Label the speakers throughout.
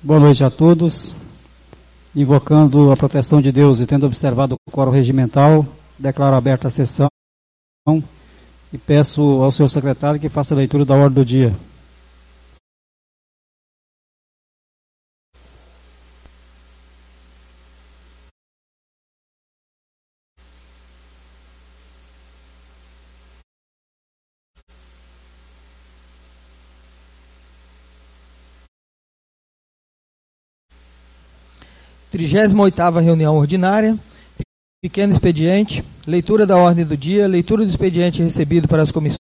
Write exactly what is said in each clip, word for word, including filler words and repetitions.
Speaker 1: Boa noite a todos. Invocando a proteção de Deus e tendo observado o quórum regimental, declaro aberta a sessão e peço ao senhor secretário que faça a leitura da ordem do dia.
Speaker 2: trigésima oitava reunião ordinária, pequeno expediente, leitura da ordem do dia, leitura do expediente recebido para as comissões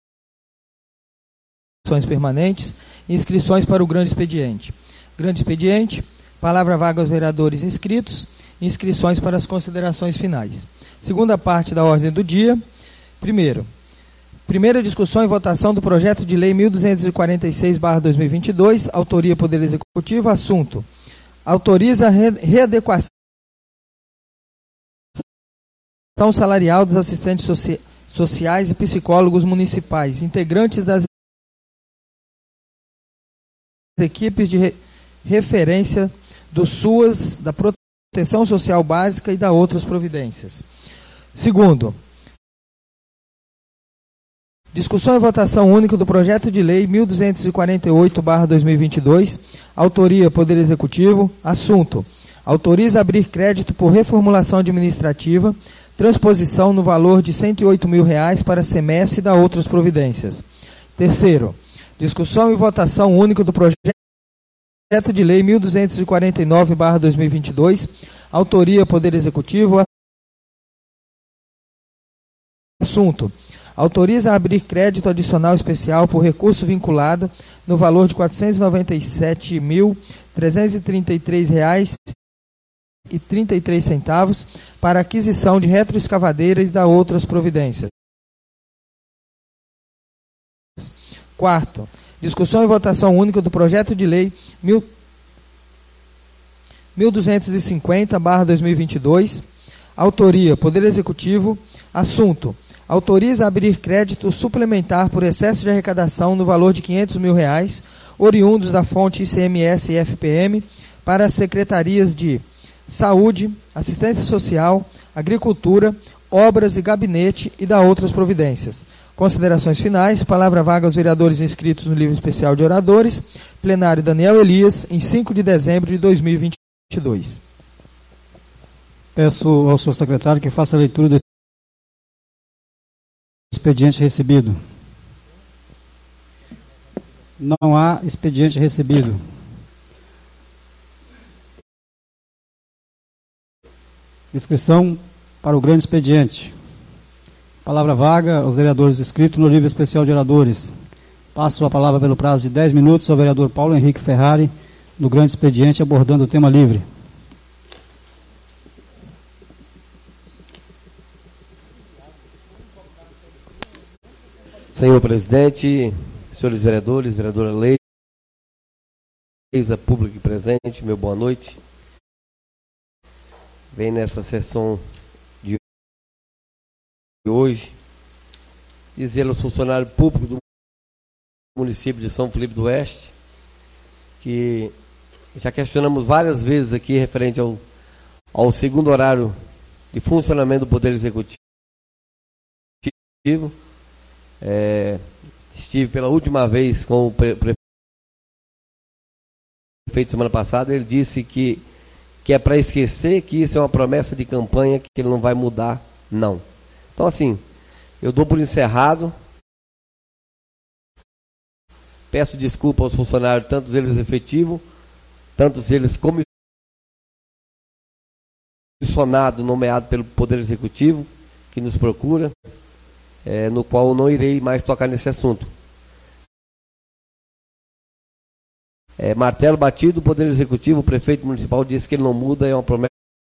Speaker 2: permanentes, inscrições para o grande expediente. Grande expediente, palavra vaga aos vereadores inscritos, inscrições para as considerações finais. Segunda parte da ordem do dia, primeiro, primeira discussão e votação do projeto de lei mil duzentos e quarenta e seis barra dois mil e vinte e dois, autoria Poder Executivo, assunto: autoriza a readequação salarial dos assistentes soci sociais e psicólogos municipais, integrantes das equipes de re referência do SUAS, da Proteção Social Básica e da outras providências. Segundo, discussão e votação única do projeto de lei mil duzentos e quarenta e oito barra dois mil e vinte e dois, autoria Poder Executivo, assunto: autoriza abrir crédito por reformulação administrativa, transposição no valor de cento e oito mil reais para semestre e da outras providências. Terceiro, discussão e votação única do projeto de lei mil duzentos e quarenta e nove barra dois mil e vinte e dois, autoria Poder Executivo, assunto: autoriza a abrir crédito adicional especial por recurso vinculado no valor de quatrocentos e noventa e sete mil, trezentos e trinta e três reais e trinta e três centavos para aquisição de retroescavadeiras e da outras providências. Quarto, discussão e votação única do projeto de lei mil duzentos e cinquenta barra dois mil e vinte e dois, autoria Poder Executivo, assunto: autoriza a abrir crédito suplementar por excesso de arrecadação no valor de quinhentos mil reais, oriundos da fonte I C M S e F P M, para as secretarias de Saúde, Assistência Social, Agricultura, Obras e Gabinete e da outras providências. Considerações finais, palavra vaga aos vereadores inscritos no livro especial de oradores, plenário Daniel Elias, em cinco de dezembro de dois mil e vinte e dois.
Speaker 1: Peço ao senhor secretário que faça a leitura do expediente recebido. Não há expediente recebido. Inscrição para o grande expediente. Palavra vaga aos vereadores inscritos no livro especial de oradores. Passo a palavra pelo prazo de dez minutos ao vereador Paulo Henrique Ferrari, no grande expediente, abordando o tema livre.
Speaker 3: Senhor presidente, senhores vereadores, vereadora Leisa, público presente, meu boa noite. Vem nessa sessão de hoje dizer aos funcionários públicos do município de São Felipe do Oeste que já questionamos várias vezes aqui referente ao, ao segundo horário de funcionamento do Poder Executivo. É, estive pela última vez com o pre prefeito semana passada. Ele disse que, que é para esquecer, que isso é uma promessa de campanha, que ele não vai mudar, não. Então assim, eu dou por encerrado, peço desculpa aos funcionários, tantos eles efetivos, tantos eles comissionados, nomeados pelo Poder Executivo, que nos procura. É, no qual eu não irei mais tocar nesse assunto. É, martelo batido, o Poder Executivo, o prefeito municipal disse que ele não muda, é uma promessa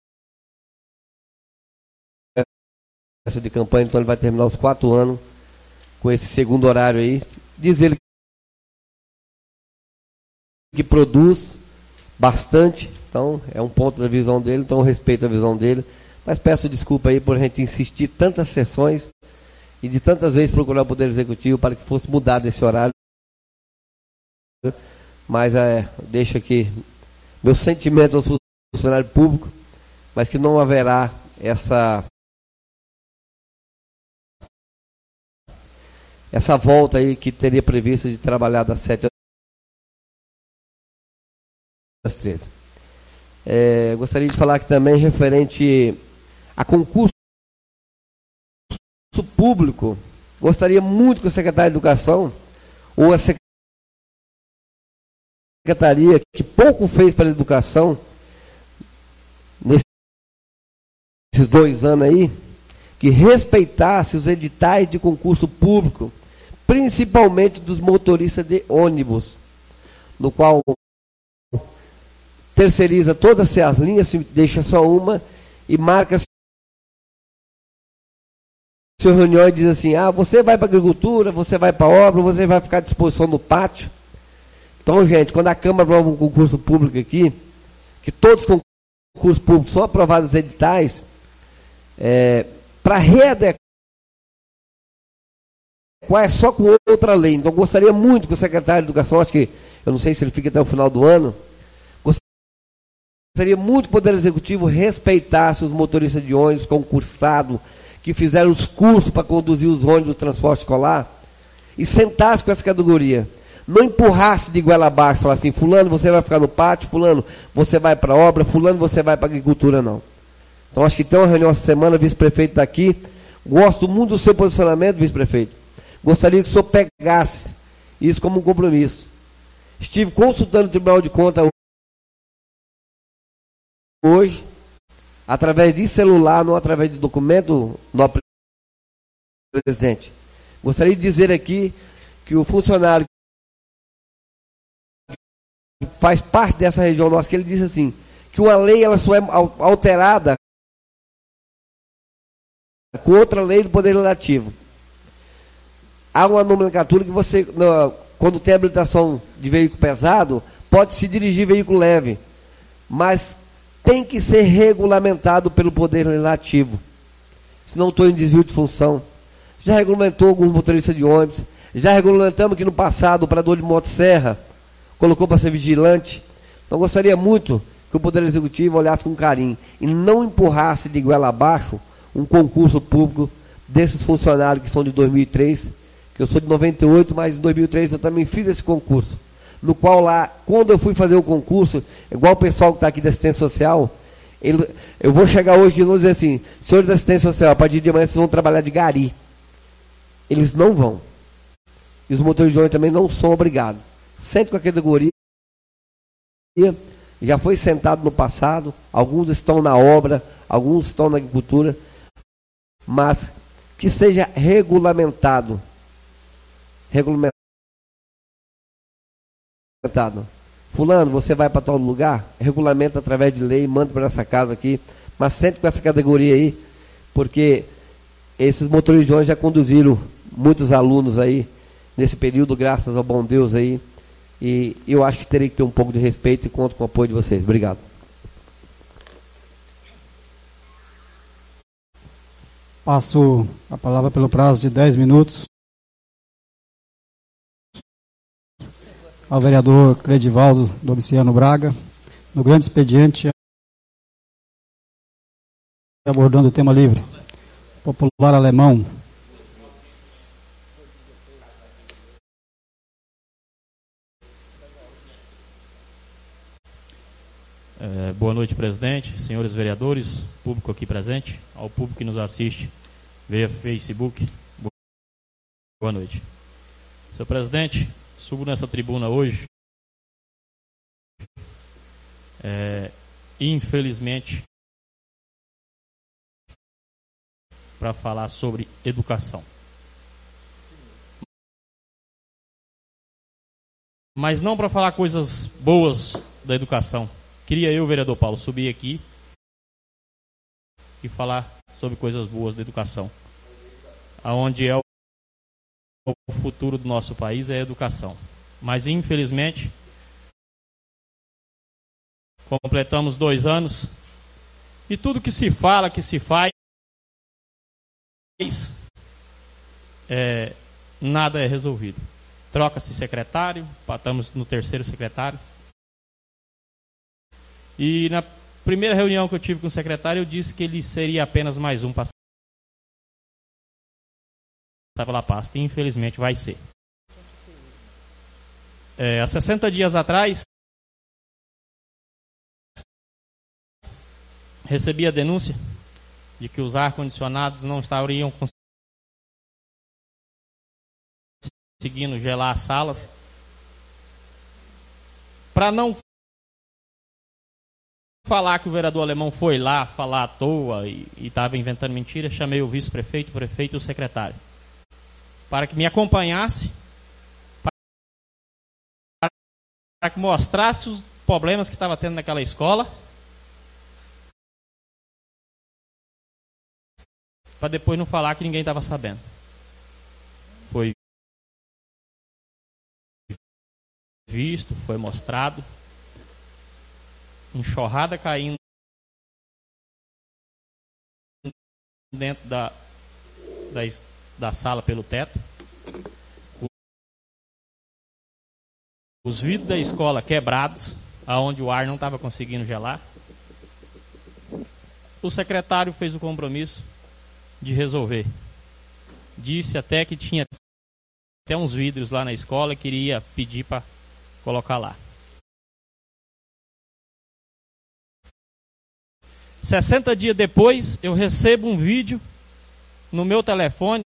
Speaker 3: de campanha, então ele vai terminar os quatro anos com esse segundo horário aí. Diz ele que produz bastante, então é um ponto da visão dele, então eu respeito a visão dele, mas peço desculpa aí por a gente insistir tantas sessões e de tantas vezes procurar o Poder Executivo para que fosse mudado esse horário. Mas é, deixa aqui meu sentimento aos funcionários públicos, mas que não haverá essa essa volta aí que teria previsto de trabalhar das sete às treze. É, gostaria de falar aqui também referente a concurso público. Gostaria muito que o secretário de Educação ou a secretaria que pouco fez para a educação nesses dois anos aí, que respeitasse os editais de concurso público, principalmente dos motoristas de ônibus, no qual terceiriza todas as linhas, deixa só uma e marca sua reunião e diz assim: ah, você vai para a agricultura, você vai para a obra, você vai ficar à disposição no pátio. Então, gente, quando a Câmara aprova um concurso público aqui, que todos os concursos públicos são aprovados os editais, é, para readequar é só com outra lei. Então, gostaria muito que o secretário de Educação, acho que, eu não sei se ele fica até o final do ano, gostaria muito que o Poder Executivo respeitasse os motoristas de ônibus concursados, que fizeram os cursos para conduzir os ônibus do transporte escolar, e sentasse com essa categoria. Não empurrasse de goela abaixo, falar assim: fulano, você vai ficar no pátio, fulano, você vai para a obra, fulano, você vai para a agricultura, não. Então, acho que tem uma reunião essa semana, vice-prefeito está aqui. Gosto muito do seu posicionamento, vice-prefeito. Gostaria que o senhor pegasse isso como um compromisso. Estive consultando o Tribunal de Contas hoje, através de celular, não através de documento, no presidente. Gostaria de dizer aqui que o funcionário que faz parte dessa região nossa, que ele disse assim, que uma lei ela só é alterada com outra lei do Poder Legislativo. Há uma nomenclatura que você, quando tem habilitação de veículo pesado, pode se dirigir veículo leve, mas tem que ser regulamentado pelo Poder Legislativo, senão estou em desvio de função. Já regulamentou alguns motoristas de ônibus, já regulamentamos que no passado o operador de motosserra colocou para ser vigilante. Então gostaria muito que o Poder Executivo olhasse com carinho e não empurrasse de goela abaixo um concurso público desses funcionários que são de dois mil e três, que eu sou de noventa e oito, mas em dois mil e três eu também fiz esse concurso, no qual lá, quando eu fui fazer o concurso, igual o pessoal que está aqui da assistência social, ele, eu vou chegar hoje e vou dizer assim: senhores da assistência social, a partir de amanhã vocês vão trabalhar de gari. Eles não vão. E os motores de ônibus também não são obrigados. Sente com a categoria, já foi sentado no passado, alguns estão na obra, alguns estão na agricultura, mas que seja regulamentado. Regulamentado. Fulano, você vai para tal lugar? Regulamenta através de lei, manda para essa casa aqui, mas sente com essa categoria aí, porque esses motoristas de ônibus já conduziram muitos alunos aí, nesse período, graças ao bom Deus aí, e eu acho que teria que ter um pouco de respeito e conto com o apoio de vocês. Obrigado.
Speaker 1: Passo a palavra pelo prazo de dez minutos ao vereador Credivaldo Domiciano Braga, no grande expediente, abordando o tema livre. Popular alemão.
Speaker 4: É, boa noite, presidente, senhores vereadores, público aqui presente, ao público que nos assiste via Facebook. Boa noite. Senhor presidente, subo nessa tribuna hoje, é, infelizmente, para falar sobre educação. Mas não para falar coisas boas da educação. Queria eu, vereador Paulo, subir aqui e falar sobre coisas boas da educação. Aonde é o futuro do nosso país é a educação. Mas, infelizmente, completamos dois anos e tudo que se fala, que se faz, é, nada é resolvido. Troca-se secretário, estamos no terceiro secretário. E na primeira reunião que eu tive com o secretário, eu disse que ele seria apenas mais um passar pela pasta. E infelizmente vai ser. É, há sessenta dias atrás, recebi a denúncia de que os ar-condicionados não estariam conseguindo gelar as salas. Para não falar que o vereador Alemão foi lá falar à toa e estava inventando mentira, chamei o vice-prefeito, o prefeito e o secretário para que me acompanhasse, para que mostrasse os problemas que estava tendo naquela escola, para depois não falar que ninguém estava sabendo. Foi visto, foi mostrado, enxurrada caindo dentro da, da, da sala pelo teto, os vidros da escola quebrados, aonde o ar não estava conseguindo gelar. O secretário fez o compromisso de resolver. Disse até que tinha até uns vidros lá na escola, queria pedir para colocar lá. sessenta dias depois, eu recebo um vídeo no meu telefone,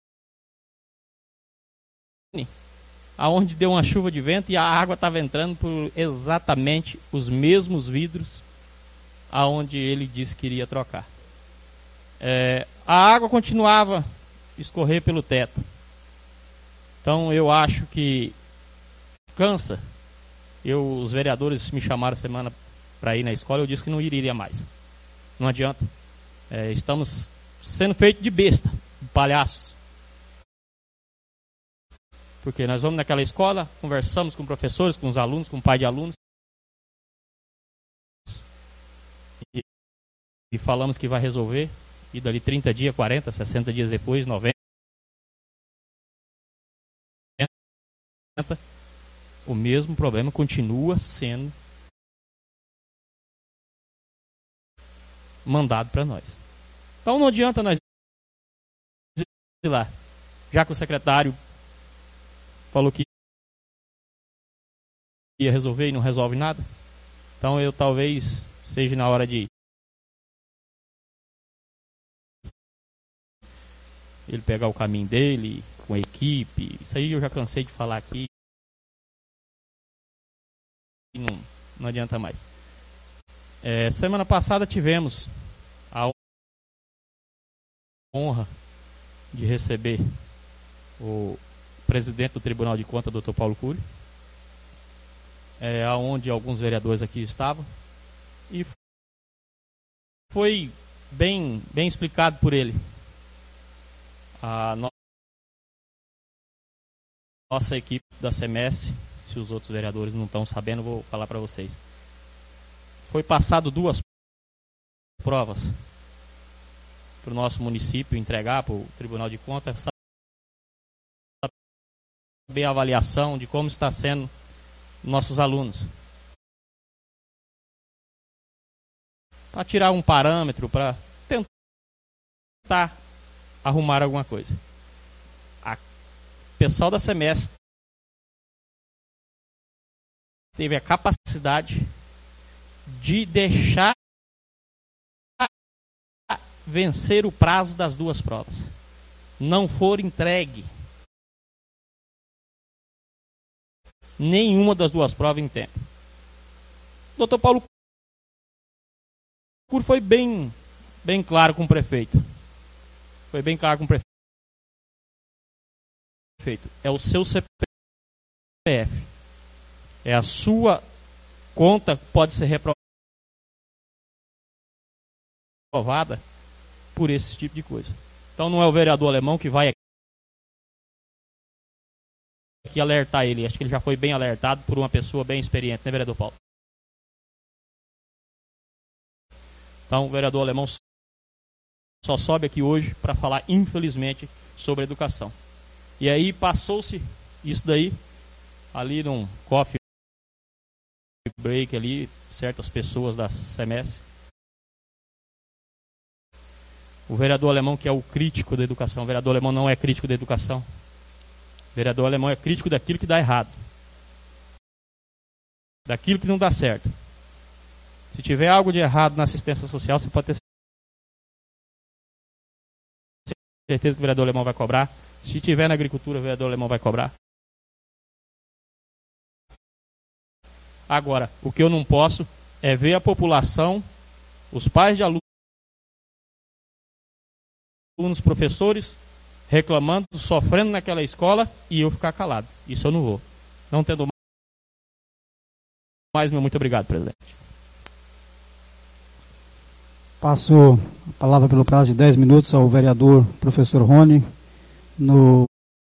Speaker 4: aonde deu uma chuva de vento e a água estava entrando por exatamente os mesmos vidros aonde ele disse que iria trocar. É, a água continuava a escorrer pelo teto. Então eu acho que cansa. Eu, os vereadores me chamaram semana para ir na escola, eu disse que não iria mais. Não adianta. É, estamos sendo feitos de besta, de palhaços. Porque nós vamos naquela escola, conversamos com professores, com os alunos, com o pai de alunos. E, e falamos que vai resolver. E dali trinta dias, quarenta, sessenta dias depois, noventa, o mesmo problema continua sendo mandado para nós. Então não adianta nós ir lá, já que o secretário falou que ia resolver e não resolve nada. Então eu talvez seja na hora de ele pegar o caminho dele, com a equipe. Isso aí eu já cansei de falar aqui. E não, não adianta mais. É, semana passada tivemos a honra de receber o presidente do Tribunal de Contas, doutor Paulo Cury, é, onde alguns vereadores aqui estavam. E foi bem, bem explicado por ele. A no... nossa equipe da SEMESC, se os outros vereadores não estão sabendo, vou falar para vocês. Foi passado duas provas para o nosso município entregar para o Tribunal de Contas, saber a avaliação de como está sendo nossos alunos. Para tirar um parâmetro, para tentar arrumar alguma coisa. O pessoal da SEMESC teve a capacidade de deixar vencer o prazo das duas provas. Não for entregue nenhuma das duas provas em tempo. O doutor Paulo Cury foi bem, bem claro com o prefeito. Foi bem claro com o prefeito. É o seu C P F. É a sua conta que pode ser reprovada por esse tipo de coisa. Então não é o vereador Alemão que vai aqui alertar ele. Acho que ele já foi bem alertado por uma pessoa bem experiente, né, vereador Paulo? Então o vereador Alemão só sobe aqui hoje para falar, infelizmente, sobre educação. E aí passou-se isso daí ali num coffee break ali, certas pessoas da SEMES. O vereador Alemão, que é o crítico da educação. O vereador Alemão não é crítico da educação. O vereador Alemão é crítico daquilo que dá errado. Daquilo que não dá certo. Se tiver algo de errado na assistência social, você pode ter certeza que o vereador Alemão vai cobrar. Se tiver na agricultura, o vereador Alemão vai cobrar. Agora, o que eu não posso é ver a população, os pais de alunos, os professores, reclamando, sofrendo naquela escola e eu ficar calado. Isso eu não vou. Não tendo mais, meu muito obrigado, presidente.
Speaker 1: Passo a palavra pelo prazo de dez minutos ao vereador professor Rony, no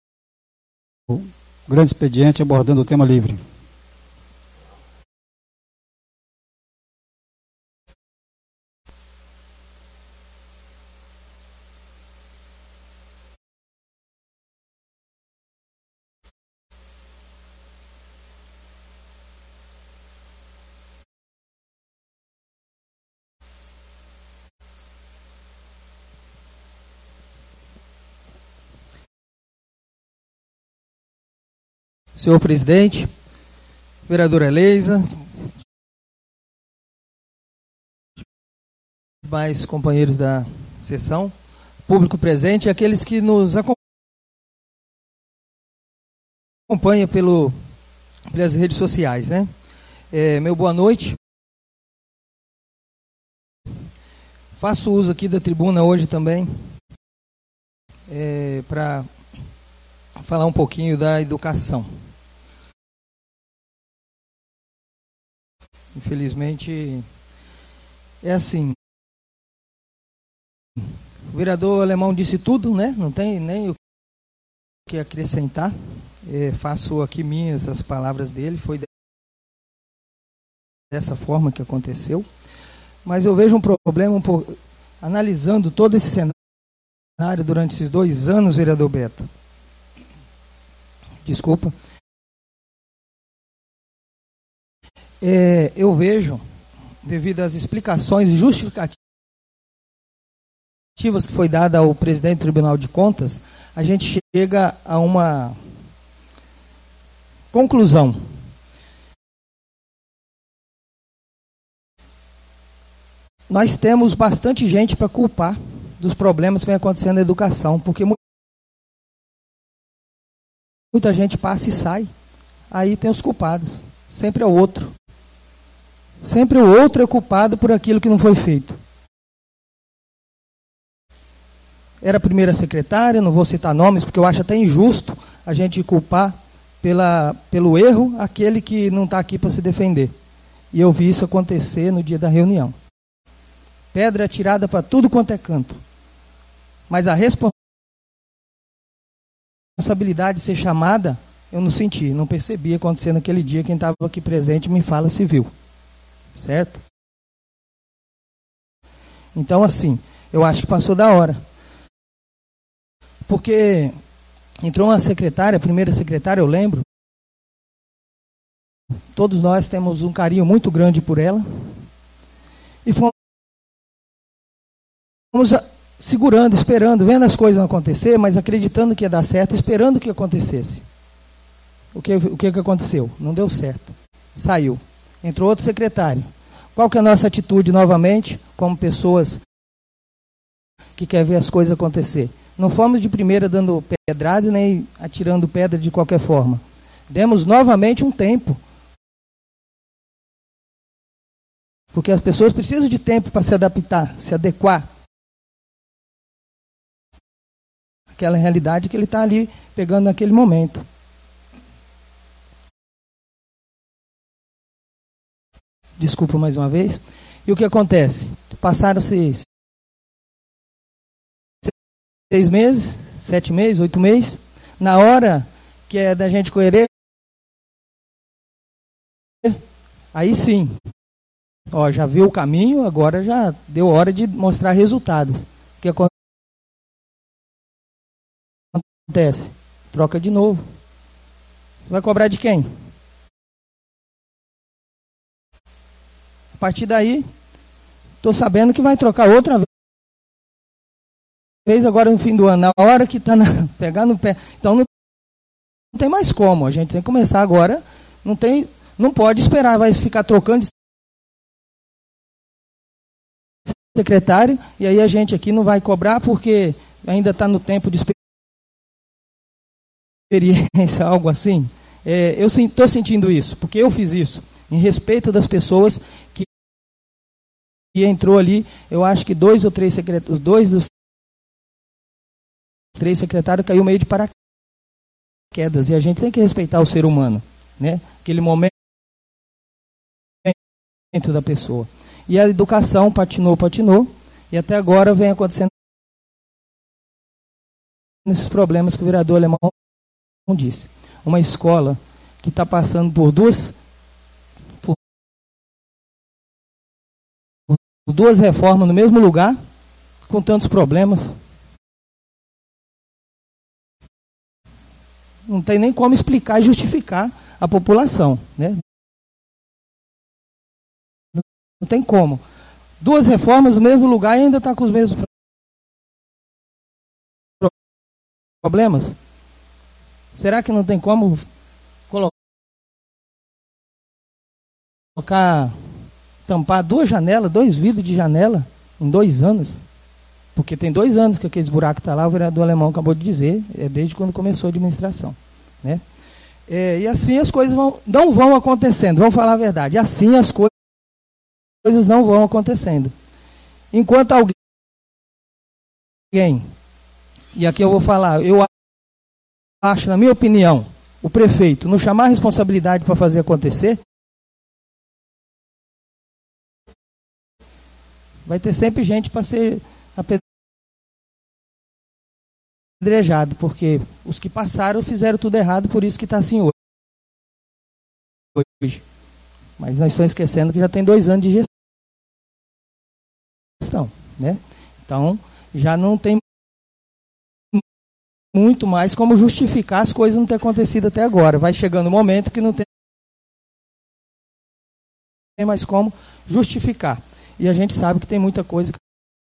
Speaker 1: grande expediente abordando o tema livre.
Speaker 2: Senhor presidente, vereadora Leisa, mais companheiros da sessão, público presente e aqueles que nos acompanham pelo, pelas redes sociais, né? É, meu boa noite. Faço uso aqui da tribuna hoje também é, para falar um pouquinho da educação. Infelizmente, é assim. O vereador Alemão disse tudo, né? Não tem nem o que acrescentar. É, faço aqui minhas as palavras dele. Foi dessa forma que aconteceu. Mas eu vejo um problema, um pouco, analisando todo esse cenário durante esses dois anos, vereador Beto. Desculpa. É, eu vejo, devido às explicações e justificativas que foi dada ao presidente do Tribunal de Contas, a gente chega a uma conclusão. Nós temos bastante gente para culpar dos problemas que vem acontecendo na educação, porque muita gente passa e sai, aí tem os culpados, sempre é o outro. Sempre o outro é culpado por aquilo que não foi feito. Era a primeira secretária, não vou citar nomes, porque eu acho até injusto a gente culpar pela, pelo erro aquele que não está aqui para se defender. E eu vi isso acontecer no dia da reunião. Pedra atirada para tudo quanto é canto. Mas a responsabilidade de ser chamada, eu não senti, não percebi acontecer naquele dia. Quem estava aqui presente me fala se viu. Certo? Então, assim, eu acho que passou da hora. Porque entrou uma secretária, a primeira secretária, eu lembro. Todos nós temos um carinho muito grande por ela. E fomos segurando, esperando, vendo as coisas acontecer, mas acreditando que ia dar certo, esperando que acontecesse. O que, o que, que aconteceu? Não deu certo. Saiu. Entrou outro secretário. Qual que é a nossa atitude novamente, como pessoas que querem ver as coisas acontecer? Não fomos de primeira dando pedrada nem atirando pedra de qualquer forma. Demos novamente um tempo. Porque as pessoas precisam de tempo para se adaptar, se adequar àquela realidade que ele está ali pegando naquele momento. Desculpa mais uma vez. E o que acontece? Passaram-se seis meses, sete meses, oito meses. Na hora que é da gente correr, aí sim. Ó, já viu o caminho, agora já deu hora de mostrar resultados. O que acontece? Troca de novo. Vai cobrar de quem? partir daí, estou sabendo que vai trocar outra vez agora no fim do ano, na hora que está pegar no pé. Então não, não tem mais como, a gente tem que começar agora, não, tem, não pode esperar, vai ficar trocando de secretário, e aí a gente aqui não vai cobrar porque ainda está no tempo de experiência, algo assim. É, eu estou sentindo isso, porque eu fiz isso, em respeito das pessoas que, que entrou ali, eu acho que dois ou três secretários, dois dos três secretários caiu meio de paraquedas, e a gente tem que respeitar o ser humano, né? Aquele momento da pessoa. E a educação patinou, patinou, e até agora vem acontecendo esses problemas que o vereador Alemão disse. Uma escola que está passando por duas, por duas reformas no mesmo lugar, com tantos problemas. Não tem nem como explicar e justificar a população, né? Não tem como. Duas reformas no mesmo lugar e ainda está com os mesmos problemas. Será que não tem como colocar, tampar duas janelas, dois vidros de janela em dois anos? Porque tem dois anos que aqueles buracos estão lá, o vereador Alemão acabou de dizer, é desde quando começou a administração, né? É, e assim as coisas vão, não vão acontecendo, vamos falar a verdade, assim as coisas coisas não vão acontecendo. Enquanto alguém, e aqui eu vou falar, eu acho, na minha opinião, o prefeito não chamar a responsabilidade para fazer acontecer, vai ter sempre gente para ser apedrejado, porque os que passaram fizeram tudo errado, por isso que está assim hoje. Mas nós estamos esquecendo que já tem dois anos de gestão, né? Então, já não tem muito mais como justificar as coisas não ter acontecido até agora. Vai chegando um momento que não tem mais como justificar. E a gente sabe que tem muita coisa que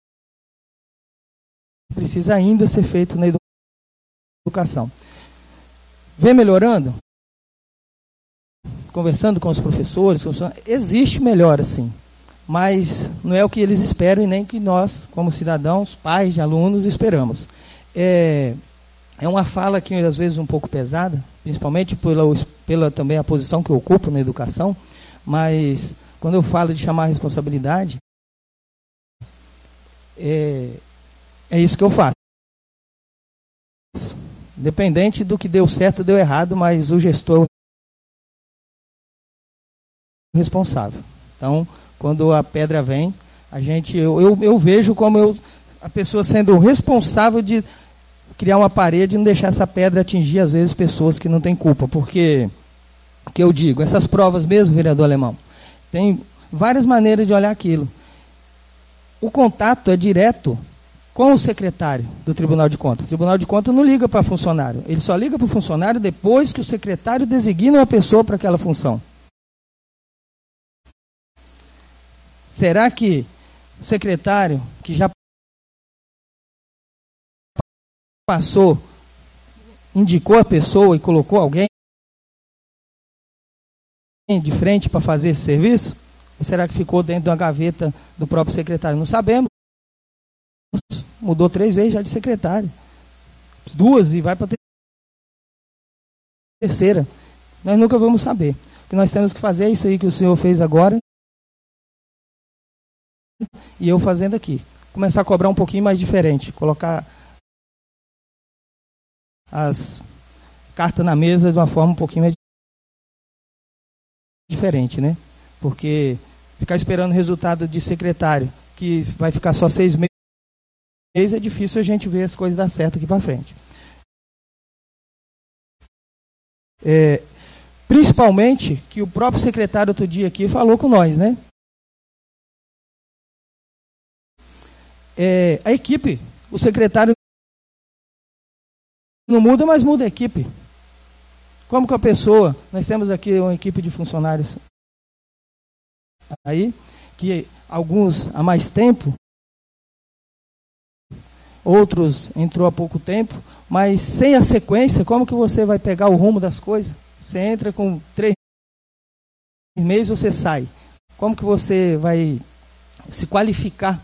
Speaker 2: precisa ainda ser feito na educação. Vem melhorando? Conversando com os professores, existe melhora sim, mas não é o que eles esperam e nem que nós, como cidadãos, pais de alunos, esperamos. É, é uma fala que às vezes um pouco pesada, principalmente pela, pela também a posição que eu ocupo na educação, mas quando eu falo de chamar a responsabilidade, é, é isso que eu faço. Independente do que deu certo ou deu errado, mas o gestor responsável. Então, quando a pedra vem, a gente, eu, eu, eu vejo como eu, a pessoa sendo responsável de criar uma parede e não deixar essa pedra atingir, às vezes, pessoas que não têm culpa. Porque, o que eu digo, essas provas mesmo, vereador Alemão, tem várias maneiras de olhar aquilo. O contato é direto com o secretário do Tribunal de Contas. O Tribunal de Contas não liga para funcionário, ele só liga para o funcionário depois que o secretário designa uma pessoa para aquela função. Será que o secretário, que já passou, indicou a pessoa e colocou alguém de frente para fazer esse serviço? Ou será que ficou dentro da gaveta do próprio secretário? Não sabemos. Mudou três vezes já de secretário. Duas e vai para a terceira. Nós nunca vamos saber. O que nós temos que fazer é isso aí que o senhor fez agora. E eu fazendo aqui. Começar a cobrar um pouquinho mais diferente. Colocar as cartas na mesa de uma forma um pouquinho mais diferente, né? Porque ficar esperando resultado de secretário, que vai ficar só seis meses, é difícil a gente ver as coisas dar certo aqui para frente. É, principalmente que o próprio secretário outro dia aqui falou com nós, né? É, a equipe, o secretário não muda, mas muda a equipe. Como que a pessoa, nós temos aqui uma equipe de funcionários aí, que alguns há mais tempo, outros entrou há pouco tempo, mas sem a sequência, como que você vai pegar o rumo das coisas? Você entra com três meses, você sai. Como que você vai se qualificar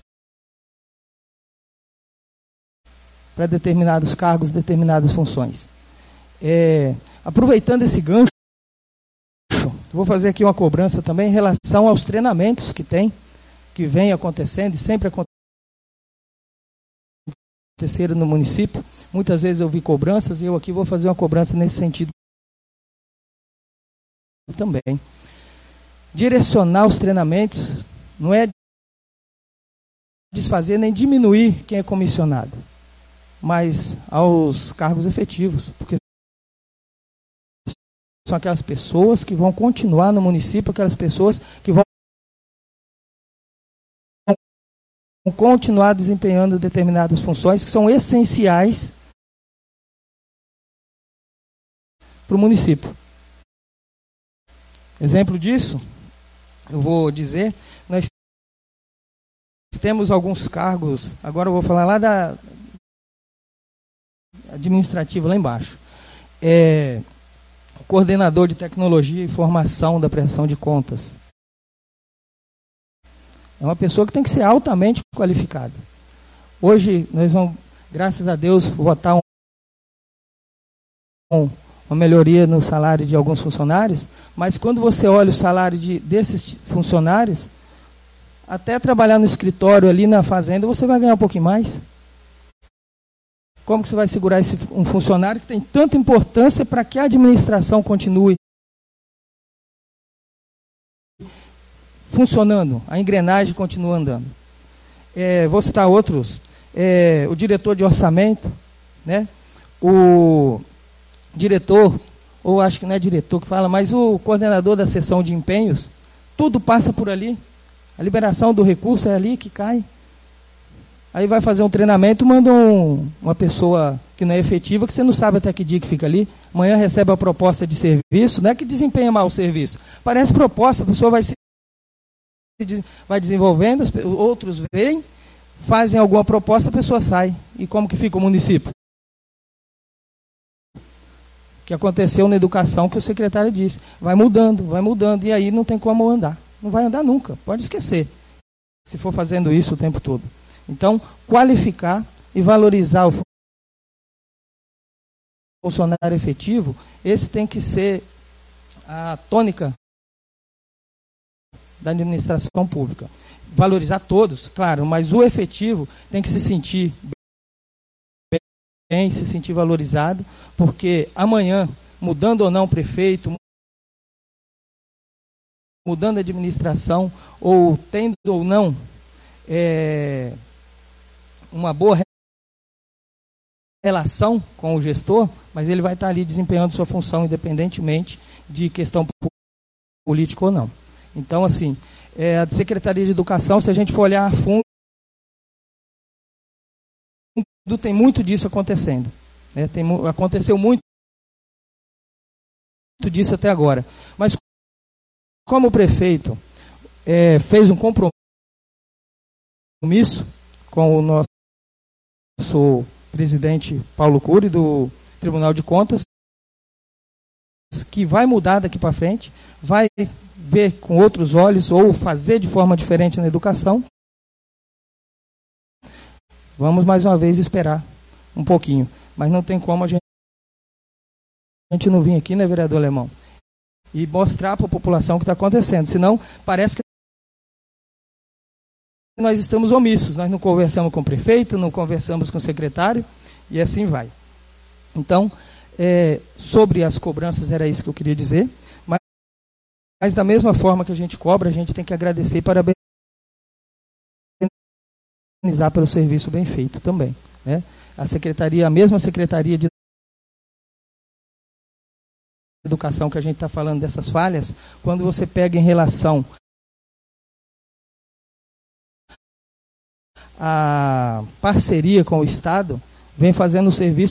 Speaker 2: para determinados cargos, determinadas funções? É, aproveitando esse gancho, vou fazer aqui uma cobrança também em relação aos treinamentos que tem, que vem acontecendo e sempre aconteceram no município. Muitas vezes eu vi cobranças e eu aqui vou fazer uma cobrança nesse sentido também. Direcionar os treinamentos não é desfazer nem diminuir quem é comissionado, mas aos cargos efetivos, porque são aquelas pessoas que vão continuar no município, aquelas pessoas que vão continuar desempenhando determinadas funções que são essenciais para o município. Exemplo disso, eu vou dizer, nós temos alguns cargos, agora eu vou falar lá da administrativa lá embaixo. É, coordenador de tecnologia e informação da prestação de contas. É uma pessoa que tem que ser altamente qualificada. Hoje, nós vamos, graças a Deus, votar um, uma melhoria no salário de alguns funcionários, mas quando você olha o salário de, desses funcionários, até trabalhar no escritório ali na fazenda, você vai ganhar um pouquinho mais. Como que você vai segurar esse, um funcionário que tem tanta importância para que a administração continue funcionando, a engrenagem continua andando? É, vou citar outros. É, o diretor de orçamento, né? O diretor, ou acho que não é diretor que fala, mas o coordenador da seção de empenhos, tudo passa por ali. A liberação do recurso é ali que cai. Aí vai fazer um treinamento, manda um, uma pessoa que não é efetiva, que você não sabe até que dia que fica ali. Amanhã recebe a proposta de serviço, não é que desempenha mal o serviço. Parece proposta, a pessoa vai se vai desenvolvendo, outros vêm, fazem alguma proposta, a pessoa sai. E como que fica o município? O que aconteceu na educação, que o secretário disse. Vai mudando, vai mudando, e aí não tem como andar. Não vai andar nunca, pode esquecer, se for fazendo isso o tempo todo. Então, qualificar e valorizar o funcionário efetivo, esse tem que ser a tônica da administração pública. Valorizar todos, claro, mas o efetivo tem que se sentir bem, se sentir valorizado, porque amanhã, mudando ou não o prefeito, mudando a administração, ou tendo ou não é, uma boa relação com o gestor, mas ele vai estar ali desempenhando sua função independentemente de questão política ou não. Então, assim, é, a Secretaria de Educação, se a gente for olhar a fundo, tem muito disso acontecendo. Né? Tem, aconteceu muito disso até agora. Mas como o prefeito é, fez um compromisso com o nosso presidente Paulo Cury, do Tribunal de Contas, que vai mudar daqui para frente, vai ver com outros olhos ou fazer de forma diferente na educação. Vamos mais uma vez esperar um pouquinho, mas não tem como a gente, a gente não vir aqui, né, vereador Alemão, e mostrar para a população o que está acontecendo, senão parece que nós estamos omissos, nós não conversamos com o prefeito, não conversamos com o secretário, e assim vai. Então, é, sobre as cobranças, era isso que eu queria dizer, mas, mas da mesma forma que a gente cobra, a gente tem que agradecer e parabenizar pelo serviço bem feito também. Né? A secretaria, a mesma secretaria de educação que a gente está falando dessas falhas, quando você pega em relação a parceria com o Estado, vem fazendo o serviço,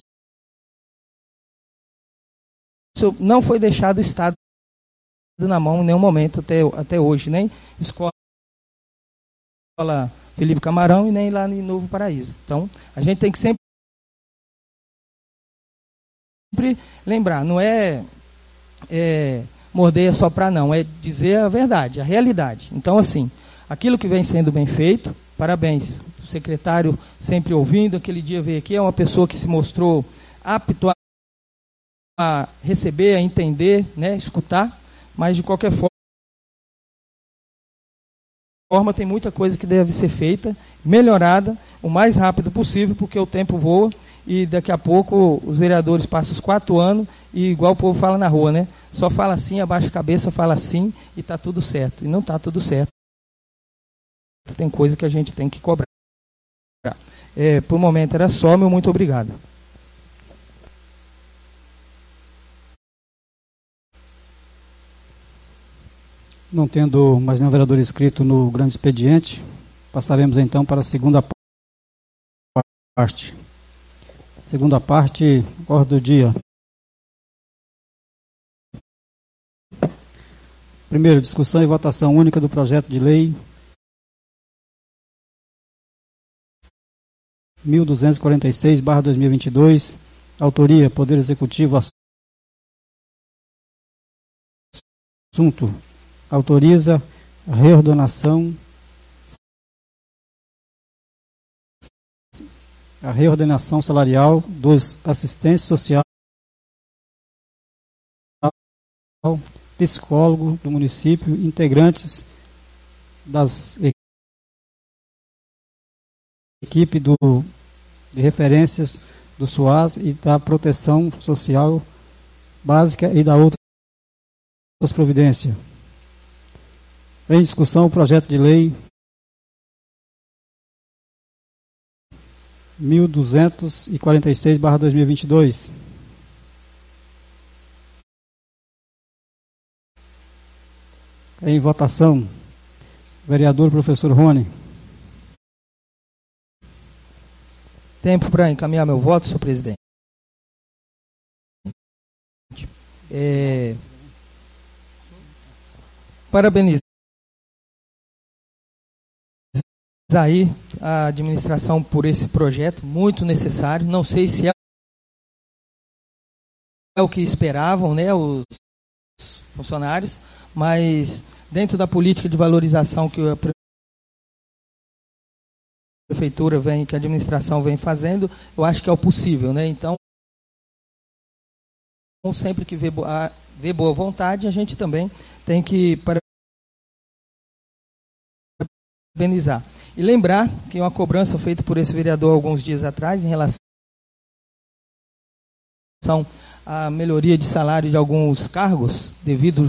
Speaker 2: não foi deixado o Estado na mão em nenhum momento até, até hoje, nem escola escola Felipe Camarão e nem lá em Novo Paraíso. Então, a gente tem que sempre lembrar, não é, é morder e soprar não, é dizer a verdade, a realidade. Então, assim, aquilo que vem sendo bem feito, parabéns. O secretário sempre ouvindo, aquele dia veio aqui, é uma pessoa que se mostrou apto a, a receber, a entender, né, escutar, mas de qualquer forma, forma tem muita coisa que deve ser feita, melhorada o mais rápido possível, porque o tempo voa e daqui a pouco os vereadores passam os quatro anos e igual o povo fala na rua, né? Só fala assim, abaixa a cabeça, fala assim e está tudo certo. E não está tudo certo. Tem coisa que a gente tem que cobrar. É, por momento era só, meu muito obrigado.
Speaker 1: Não tendo mais nenhum vereador inscrito no grande expediente, passaremos então para a segunda parte. Segunda parte, ordem do dia. Primeiro, discussão e votação única do projeto de lei mil duzentos e quarenta e seis barra dois mil e vinte e dois, autoria, Poder Executivo, assunto, autoriza a reordenação a reordenação salarial dos assistentes sociais, psicólogo do município, integrantes das equipe do, de referências do SUAS e da proteção social básica e da outras providências. Em discussão o projeto de lei mil duzentos e quarenta e seis barra dois mil e vinte e dois. Em votação, vereador professor Rony.
Speaker 2: Tempo para encaminhar meu voto, senhor presidente. É, parabenizar aí a administração por esse projeto muito necessário. Não sei se é o que esperavam, né, os funcionários, mas dentro da política de valorização que a prefeitura vem, que a administração vem fazendo, eu acho que é o possível, né? Então, sempre que vê boa, vê boa vontade, a gente também tem que parabenizar. E lembrar que uma cobrança feita por esse vereador alguns dias atrás, em relação à melhoria de salário de alguns cargos, devido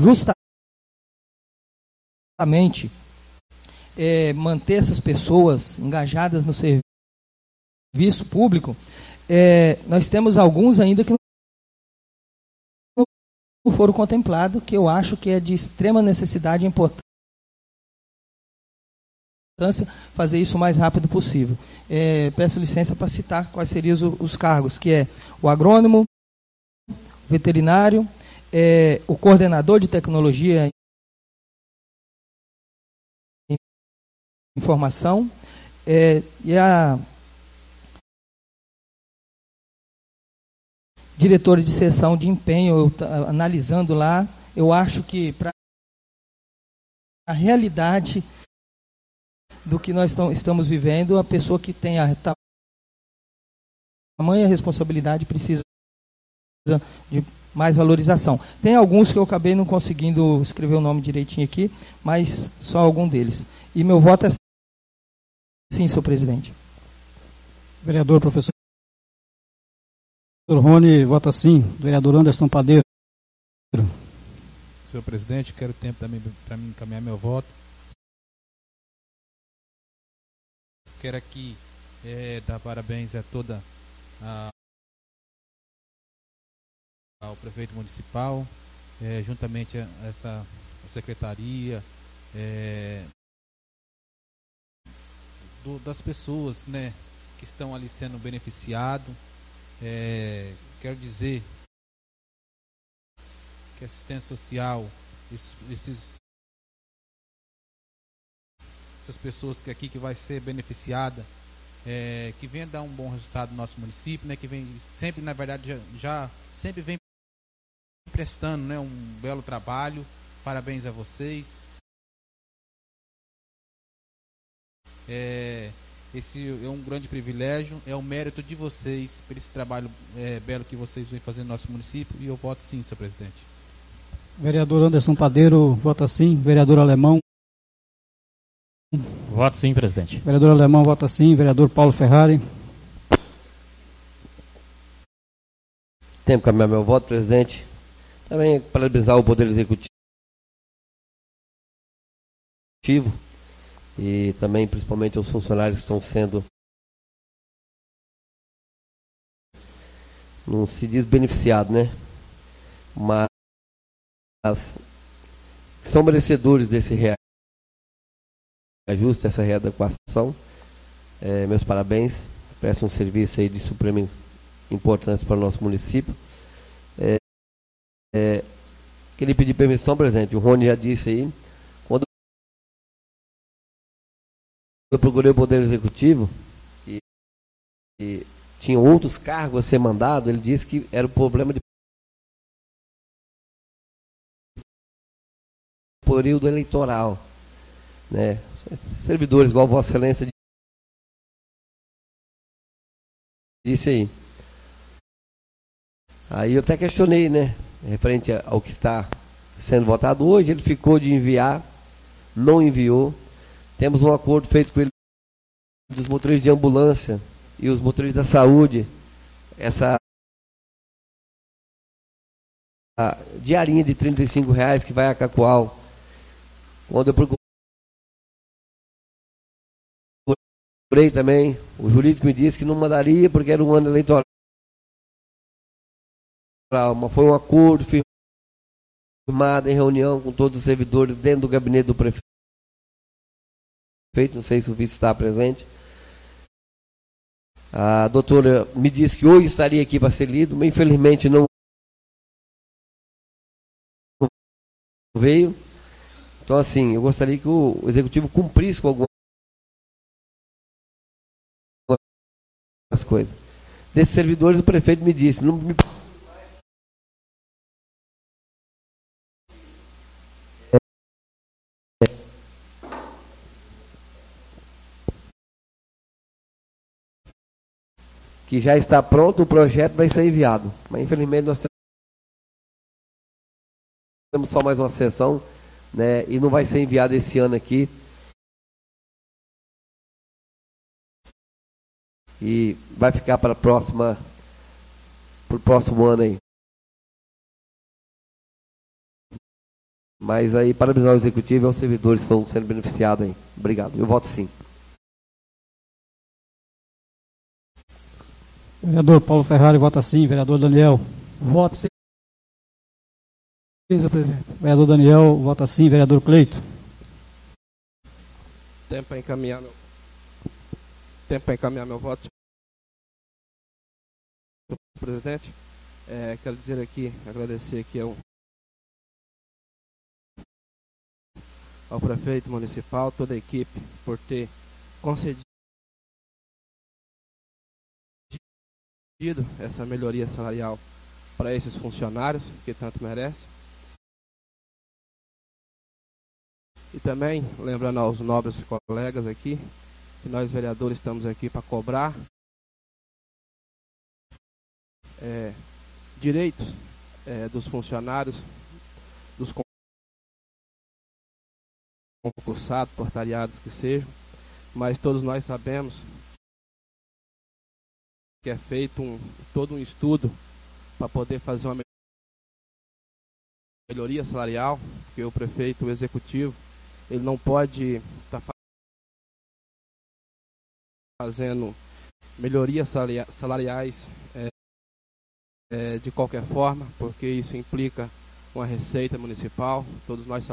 Speaker 2: justamente é, manter essas pessoas engajadas no serviço público, é, nós temos alguns ainda que não foram contemplados, que eu acho que é de extrema necessidade e importância fazer isso o mais rápido possível. É, peço licença para citar quais seriam os, os cargos, que é o agrônomo, o veterinário, é, o coordenador de tecnologia e informação, é, e a diretora de seção de empenho. Eu, analisando lá, eu acho que para a realidade do que nós estamos vivendo, a pessoa que tem a tamanha responsabilidade precisa de mais valorização. Tem alguns que eu acabei não conseguindo escrever o nome direitinho aqui, mas só algum deles. E meu voto é sim, senhor presidente.
Speaker 1: Vereador professor Rony, vota sim. Vereador Anderson Padeiro.
Speaker 5: Senhor presidente, quero tempo também para mim encaminhar meu voto. Quero aqui é, dar parabéns a toda a, ao prefeito municipal, é, juntamente a essa a secretaria, é, do, das pessoas, né, que estão ali sendo beneficiados. É, quero dizer que a assistência social, esses, esses essas pessoas que aqui que vai ser beneficiada, é, que venha dar um bom resultado no nosso município, né, que vem sempre, na verdade, já, já sempre vem prestando, né, um belo trabalho. Parabéns a vocês. É, esse é um grande privilégio, é um mérito de vocês por esse trabalho é, belo que vocês vêm fazendo no nosso município, e eu voto sim, senhor presidente.
Speaker 1: Vereador Anderson Padeiro, vota sim. Vereador Alemão.
Speaker 4: Voto sim, presidente.
Speaker 1: Vereador Alemão, vota sim. Vereador Paulo Ferrari.
Speaker 3: Tempo que caminhar meu voto, presidente. Também parabenizar o Poder Executivo e também principalmente os funcionários que estão sendo, não se diz beneficiado, né? Mas são merecedores desse reajuste, dessa readequação. É, meus parabéns, prestam um serviço aí de suprema importância para o nosso município. É, é, queria pedir permissão, presidente, o Rony já disse aí, quando eu procurei o Poder Executivo e, e tinha outros cargos a ser mandado, ele disse que era o problema de período eleitoral, né? Servidores igual Vossa Excelência disse aí. Aí eu até questionei, né, referente ao que está sendo votado hoje. Ele ficou de enviar, não enviou. Temos um acordo feito com ele dos motoristas de ambulância e os motoristas da saúde, essa a diarinha de trinta e cinco reais que vai a Cacoal. Quando eu procurei também, o jurídico me disse que não mandaria porque era um ano eleitoral, mas foi um acordo firmado em reunião com todos os servidores dentro do gabinete do prefeito. Não sei se o vice está presente. A doutora me disse que hoje estaria aqui para ser lido, mas infelizmente não veio. Então, assim, eu gostaria que o executivo cumprisse com algumas coisas. Desses servidores, o prefeito me disse, não me... que já está pronto, o projeto vai ser enviado. Mas, infelizmente, nós temos só mais uma sessão, né, e não vai ser enviado esse ano aqui. E vai ficar para a próxima, para o próximo ano aí. Mas aí, parabenizar o executivo e aos servidores que estão sendo beneficiados aí. Obrigado. Eu voto sim.
Speaker 1: Vereador Paulo Ferrari, vota sim. Vereador Daniel, vota sim. Vereador Daniel, vota sim. Vereador Cleito.
Speaker 6: Tempo para encaminhar meu Tempo para encaminhar meu voto, senhor presidente. É, quero dizer aqui, agradecer aqui ao, ao prefeito municipal, toda a equipe, por ter concedido essa melhoria salarial para esses funcionários, que tanto merecem. E também, lembrando aos nobres colegas aqui, que nós vereadores estamos aqui para cobrar é, direitos é, dos funcionários, dos concursados, portariados que sejam, mas todos nós sabemos que é feito um, todo um estudo para poder fazer uma melhoria salarial, porque o prefeito, o executivo, ele não pode estar tá fazendo melhorias salariais é, é, de qualquer forma, porque isso implica uma receita municipal, todos nós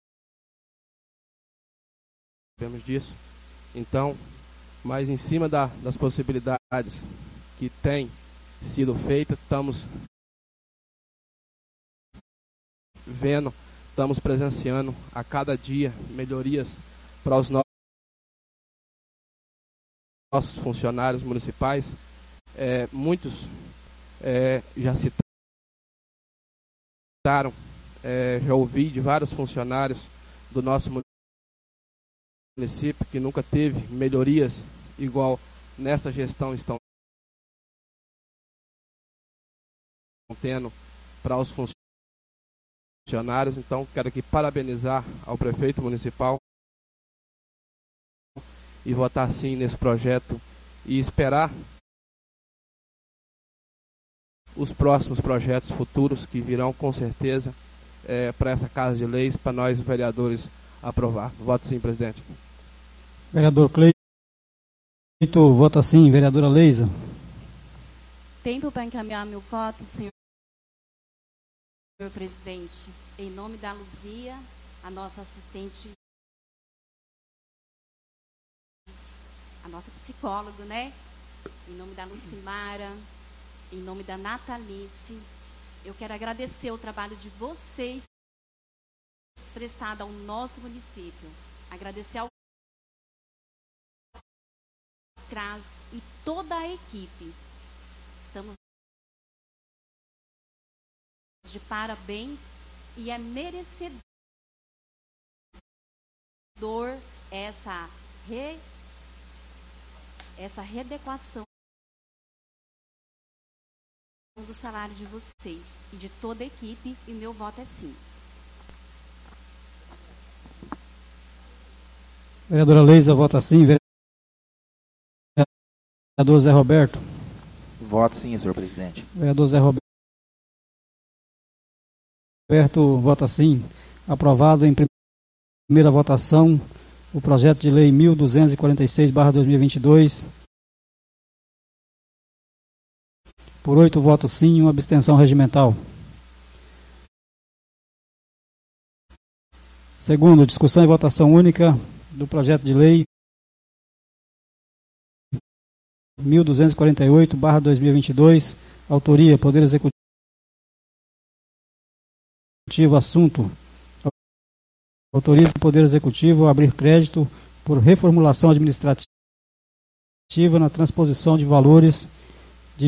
Speaker 6: sabemos disso. Então, mas em cima da, das possibilidades que tem sido feita, estamos vendo, estamos presenciando a cada dia melhorias para os nossos nossos funcionários municipais. É, muitos é, já citaram, é, já ouvi de vários funcionários do nosso município que nunca teve melhorias igual nessa gestão estão tendo para os funcionários. Então, quero aqui parabenizar ao prefeito municipal e votar sim nesse projeto e esperar os próximos projetos futuros que virão com certeza é, para essa Casa de Leis, para nós vereadores aprovar. Voto sim, presidente.
Speaker 1: Vereador Cleito, vota sim. Vereadora Leisa.
Speaker 7: Tempo para encaminhar meu voto, senhor presidente. Em nome da Luzia, a nossa assistente, a nossa psicóloga, né? Em nome da Lucimara, em nome da Natalice, eu quero agradecer o trabalho de vocês prestado ao nosso município. Agradecer ao C R A S e toda a equipe. Estamos de parabéns e é merecedor essa re, essa readequação do salário de vocês e de toda a equipe, e meu voto é sim.
Speaker 1: Vereadora Leisa, vota sim. Vereador Zé Roberto.
Speaker 8: Voto sim, senhor presidente.
Speaker 1: Vereador Zé Roberto. Roberto, vota sim. Aprovado em primeira votação o projeto de lei mil duzentos e quarenta e seis barra dois mil e vinte e dois. Por oito votos sim e uma abstenção regimental. Segundo, discussão e votação única do projeto de lei mil duzentos e quarenta e oito barra dois mil e vinte e dois, autoria Poder Executivo, assunto, autoriza o Poder Executivo a abrir crédito por reformulação administrativa na transposição de valores de,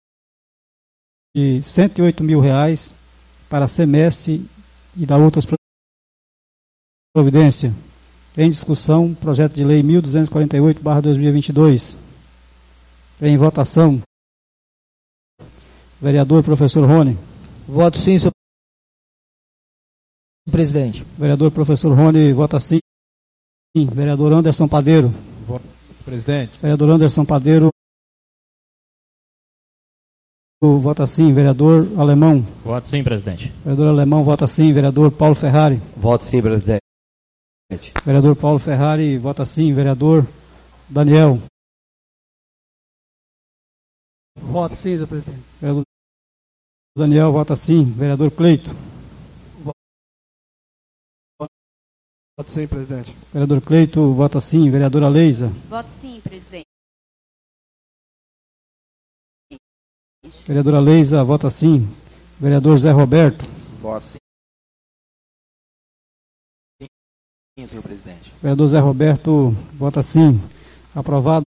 Speaker 1: de cento e oito mil reais para semestre e da outras providência. Em discussão, projeto de lei mil duzentos e quarenta e oito barra dois mil e vinte e dois. Em votação, vereador professor Rony.
Speaker 2: Voto sim, senhor presidente.
Speaker 1: Vereador professor Rony, vota sim. Vereador Anderson Padeiro.
Speaker 5: Voto, presidente.
Speaker 1: Vereador Anderson Padeiro, vota sim. Vereador Alemão.
Speaker 4: Voto sim, presidente.
Speaker 1: Vereador Alemão, vota sim. Vereador Paulo Ferrari.
Speaker 3: Voto sim, presidente.
Speaker 1: Vereador Paulo Ferrari, vota sim. Vereador Daniel.
Speaker 2: Voto sim, senhor presidente.
Speaker 1: Vereador Daniel, vota sim. Vereador Cleito.
Speaker 6: Voto sim, presidente.
Speaker 1: Vereador Cleito, vota sim. Vereadora Leisa.
Speaker 7: Voto sim, presidente.
Speaker 1: Vereadora Leisa, vota sim. Vereador Zé Roberto.
Speaker 8: Voto sim. Sim, senhor presidente.
Speaker 1: Vereador Zé Roberto, vota sim. Aprovado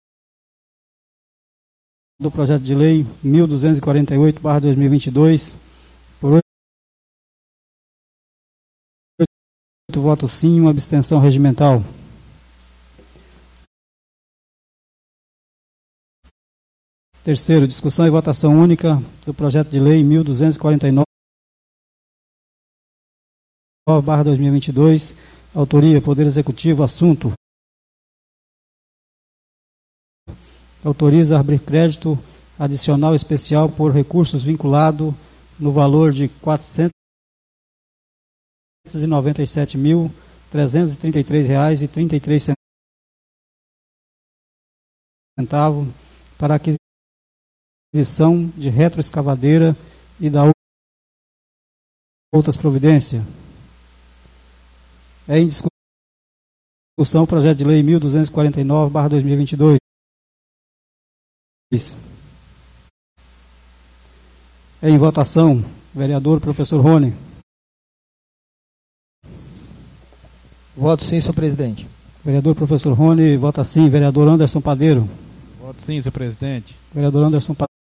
Speaker 1: do projeto de lei mil duzentos e quarenta e oito barra dois mil e vinte e dois, por oito votos sim e uma abstenção regimental. Terceiro, discussão e votação única do projeto de lei mil duzentos e quarenta e nove barra dois mil e vinte e dois, autoria Poder Executivo, assunto autoriza a abrir crédito adicional especial por recursos vinculado no valor de quatrocentos e noventa e sete mil, trezentos e trinta e três reais e trinta e três centavos para aquisição de retroescavadeira e da outras providências. É em discussão o projeto de lei mil duzentos e quarenta e nove barra dois mil e vinte e dois. Em votação, vereador professor Rony.
Speaker 2: Voto sim, senhor presidente.
Speaker 1: Vereador professor Rony, vota sim. Vereador Anderson Padeiro.
Speaker 5: Voto sim, senhor presidente.
Speaker 1: Vereador Anderson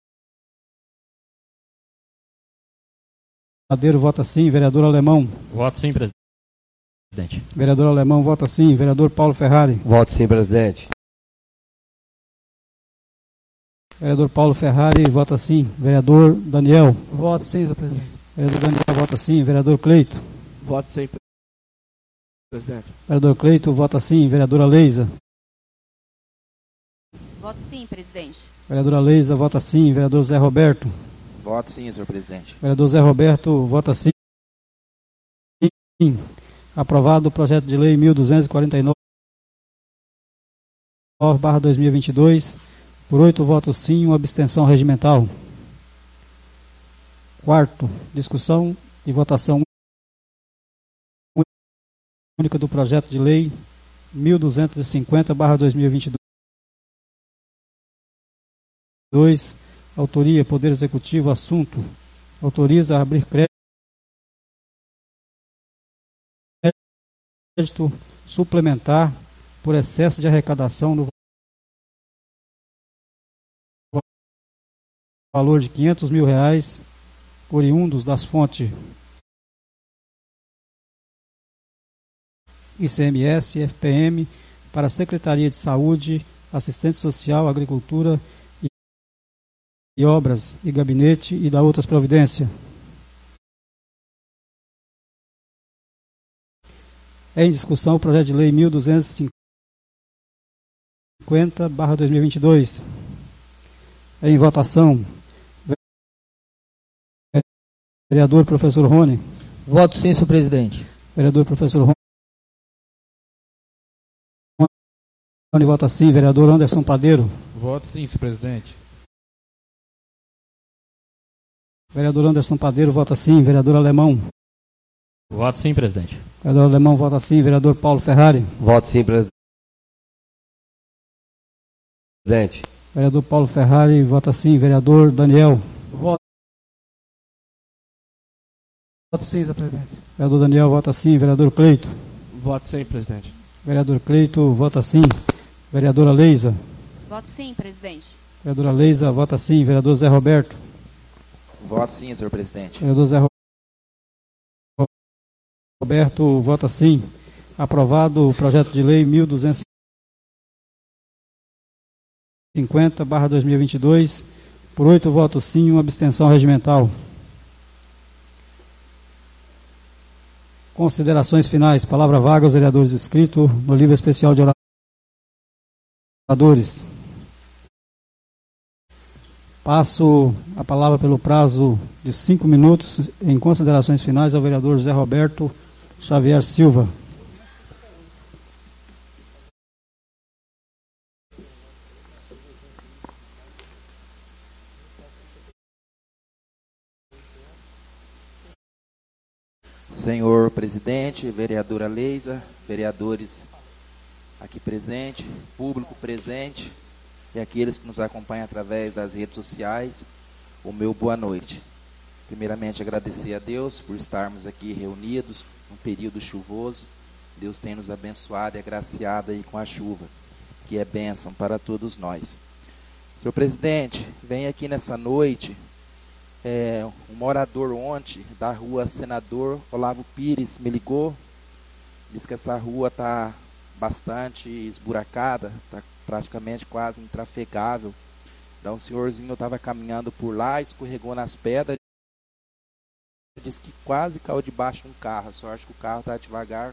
Speaker 1: Padeiro, vota sim. Vereador Alemão.
Speaker 4: Voto sim, presidente.
Speaker 1: Vereador Alemão, vota sim. Vereador Paulo Ferrari.
Speaker 3: Voto sim, presidente.
Speaker 1: Vereador Paulo Ferrari, vota sim. Vereador Daniel.
Speaker 2: Voto sim, senhor presidente.
Speaker 1: Vereador Daniel, vota sim. Vereador Cleito.
Speaker 6: Voto sim, presidente.
Speaker 1: Vereador Cleito, vota sim. Vereadora Leisa.
Speaker 7: Voto sim, presidente.
Speaker 1: Vereadora Leisa, vota sim. Vereador Zé Roberto.
Speaker 8: Voto sim, senhor presidente.
Speaker 1: Vereador Zé Roberto, vota sim. Aprovado o projeto de lei mil duzentos e quarenta e nove barra dois mil e vinte e dois, por oito votos sim, uma abstenção regimental. Quarto, discussão e votação única do projeto de lei mil duzentos e cinquenta barra dois mil e vinte e dois, autoria, Poder Executivo, assunto, autoriza a abrir crédito crédito suplementar por excesso de arrecadação no valor de quinhentos mil reais, oriundos das fontes I C M S e F P M para a Secretaria de Saúde, Assistente Social, Agricultura e, e Obras e Gabinete e da outras providências. É em discussão o projeto de lei mil duzentos e cinquenta barra dois mil e vinte e dois. É em votação. Vereador professor Rony.
Speaker 2: Voto sim, senhor presidente.
Speaker 1: Vereador professor Rony. Rony vota sim. Vereador Anderson Padeiro.
Speaker 5: Voto sim, senhor presidente.
Speaker 1: Vereador Anderson Padeiro vota sim. Vereador Alemão.
Speaker 4: Voto sim, presidente.
Speaker 1: Vereador Alemão vota sim. Vereador Paulo Ferrari.
Speaker 3: Voto sim, presidente.
Speaker 1: Vereador Paulo Ferrari vota sim. Vereador Daniel.
Speaker 2: Voto sim, senhor presidente.
Speaker 1: Vereador Daniel vota sim. Vereador Cleito.
Speaker 6: Voto sim, presidente.
Speaker 1: Vereador Cleito vota sim. Vereadora Leisa.
Speaker 7: Voto sim, presidente.
Speaker 1: Vereadora Leisa vota sim. Vereador Zé Roberto.
Speaker 8: Voto sim, senhor presidente.
Speaker 1: Vereador Zé Roberto vota sim. Aprovado o projeto de lei mil duzentos e cinquenta barra dois mil e vinte e dois, por oito votos sim, uma abstenção regimental. Considerações finais. Palavra vaga aos vereadores inscritos no livro especial de oradores. Passo a palavra pelo prazo de cinco minutos em considerações finais ao vereador José Roberto Xavier Silva.
Speaker 8: Senhor presidente, vereadora Leisa, vereadores aqui presentes, público presente e aqueles que nos acompanham através das redes sociais, o meu boa noite. Primeiramente agradecer a Deus por estarmos aqui reunidos num período chuvoso. Deus tem nos abençoado e agraciado aí com a chuva, que é bênção para todos nós. Senhor presidente, vem aqui nessa noite, é, um morador ontem da rua Senador Olavo Pires me ligou, disse que essa rua está bastante esburacada, está praticamente quase intrafegável. Então um senhorzinho estava caminhando por lá, escorregou nas pedras, disse que quase caiu debaixo de um carro. A sorte que o carro está devagar.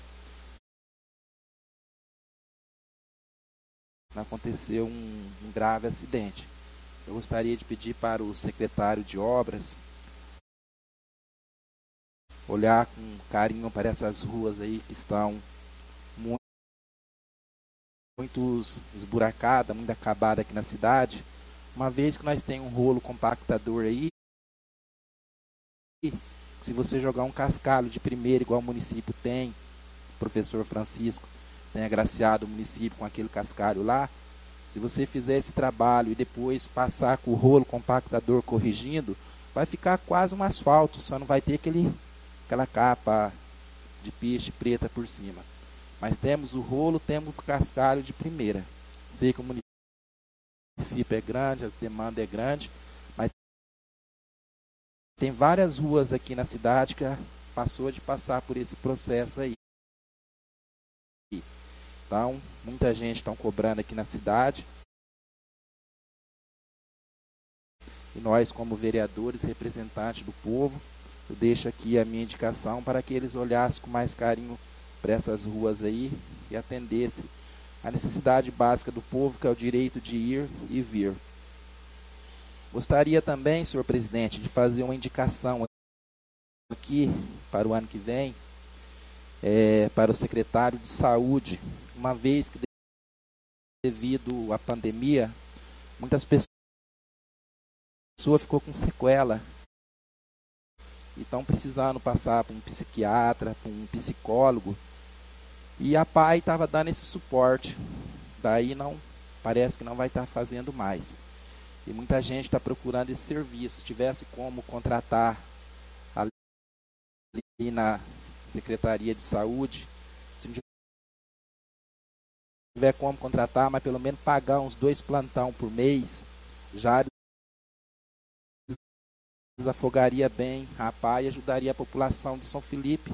Speaker 8: Aconteceu um, um grave acidente. Eu gostaria de pedir para o secretário de obras olhar com carinho para essas ruas aí que estão muito, muito esburacadas, muito acabadas aqui na cidade, uma vez que nós temos um rolo compactador aí, se você jogar um cascalho de primeira igual o município tem, o professor Francisco tem agraciado o município com aquele cascalho lá, se você fizer esse trabalho e depois passar com o rolo compactador corrigindo, vai ficar quase um asfalto, só não vai ter aquele, aquela capa de piche preta por cima. Mas temos o rolo, temos o cascalho de primeira. Sei que o município é grande, as demandas é grande, mas tem várias ruas aqui na cidade que passou de passar por esse processo aí. Então, muita gente está cobrando aqui na cidade. E nós, como vereadores, representantes do povo, eu deixo aqui a minha indicação para que eles olhassem com mais carinho para essas ruas aí e atendessem a necessidade básica do povo, que é o direito de ir e vir. Gostaria também, senhor presidente, de fazer uma indicação aqui para o ano que vem, é, para o secretário de saúde, uma vez que devido à pandemia, muitas pessoas ficou com sequela e estão precisando passar por um psiquiatra, por um psicólogo, e a P A I estava dando esse suporte, daí não, parece que não vai estar fazendo mais. E muita gente está procurando esse serviço. Se tivesse como contratar ali na Secretaria de Saúde, se não tiver como contratar, mas pelo menos pagar uns dois plantão por mês, já desafogaria bem a P A I e ajudaria a população de São Felipe,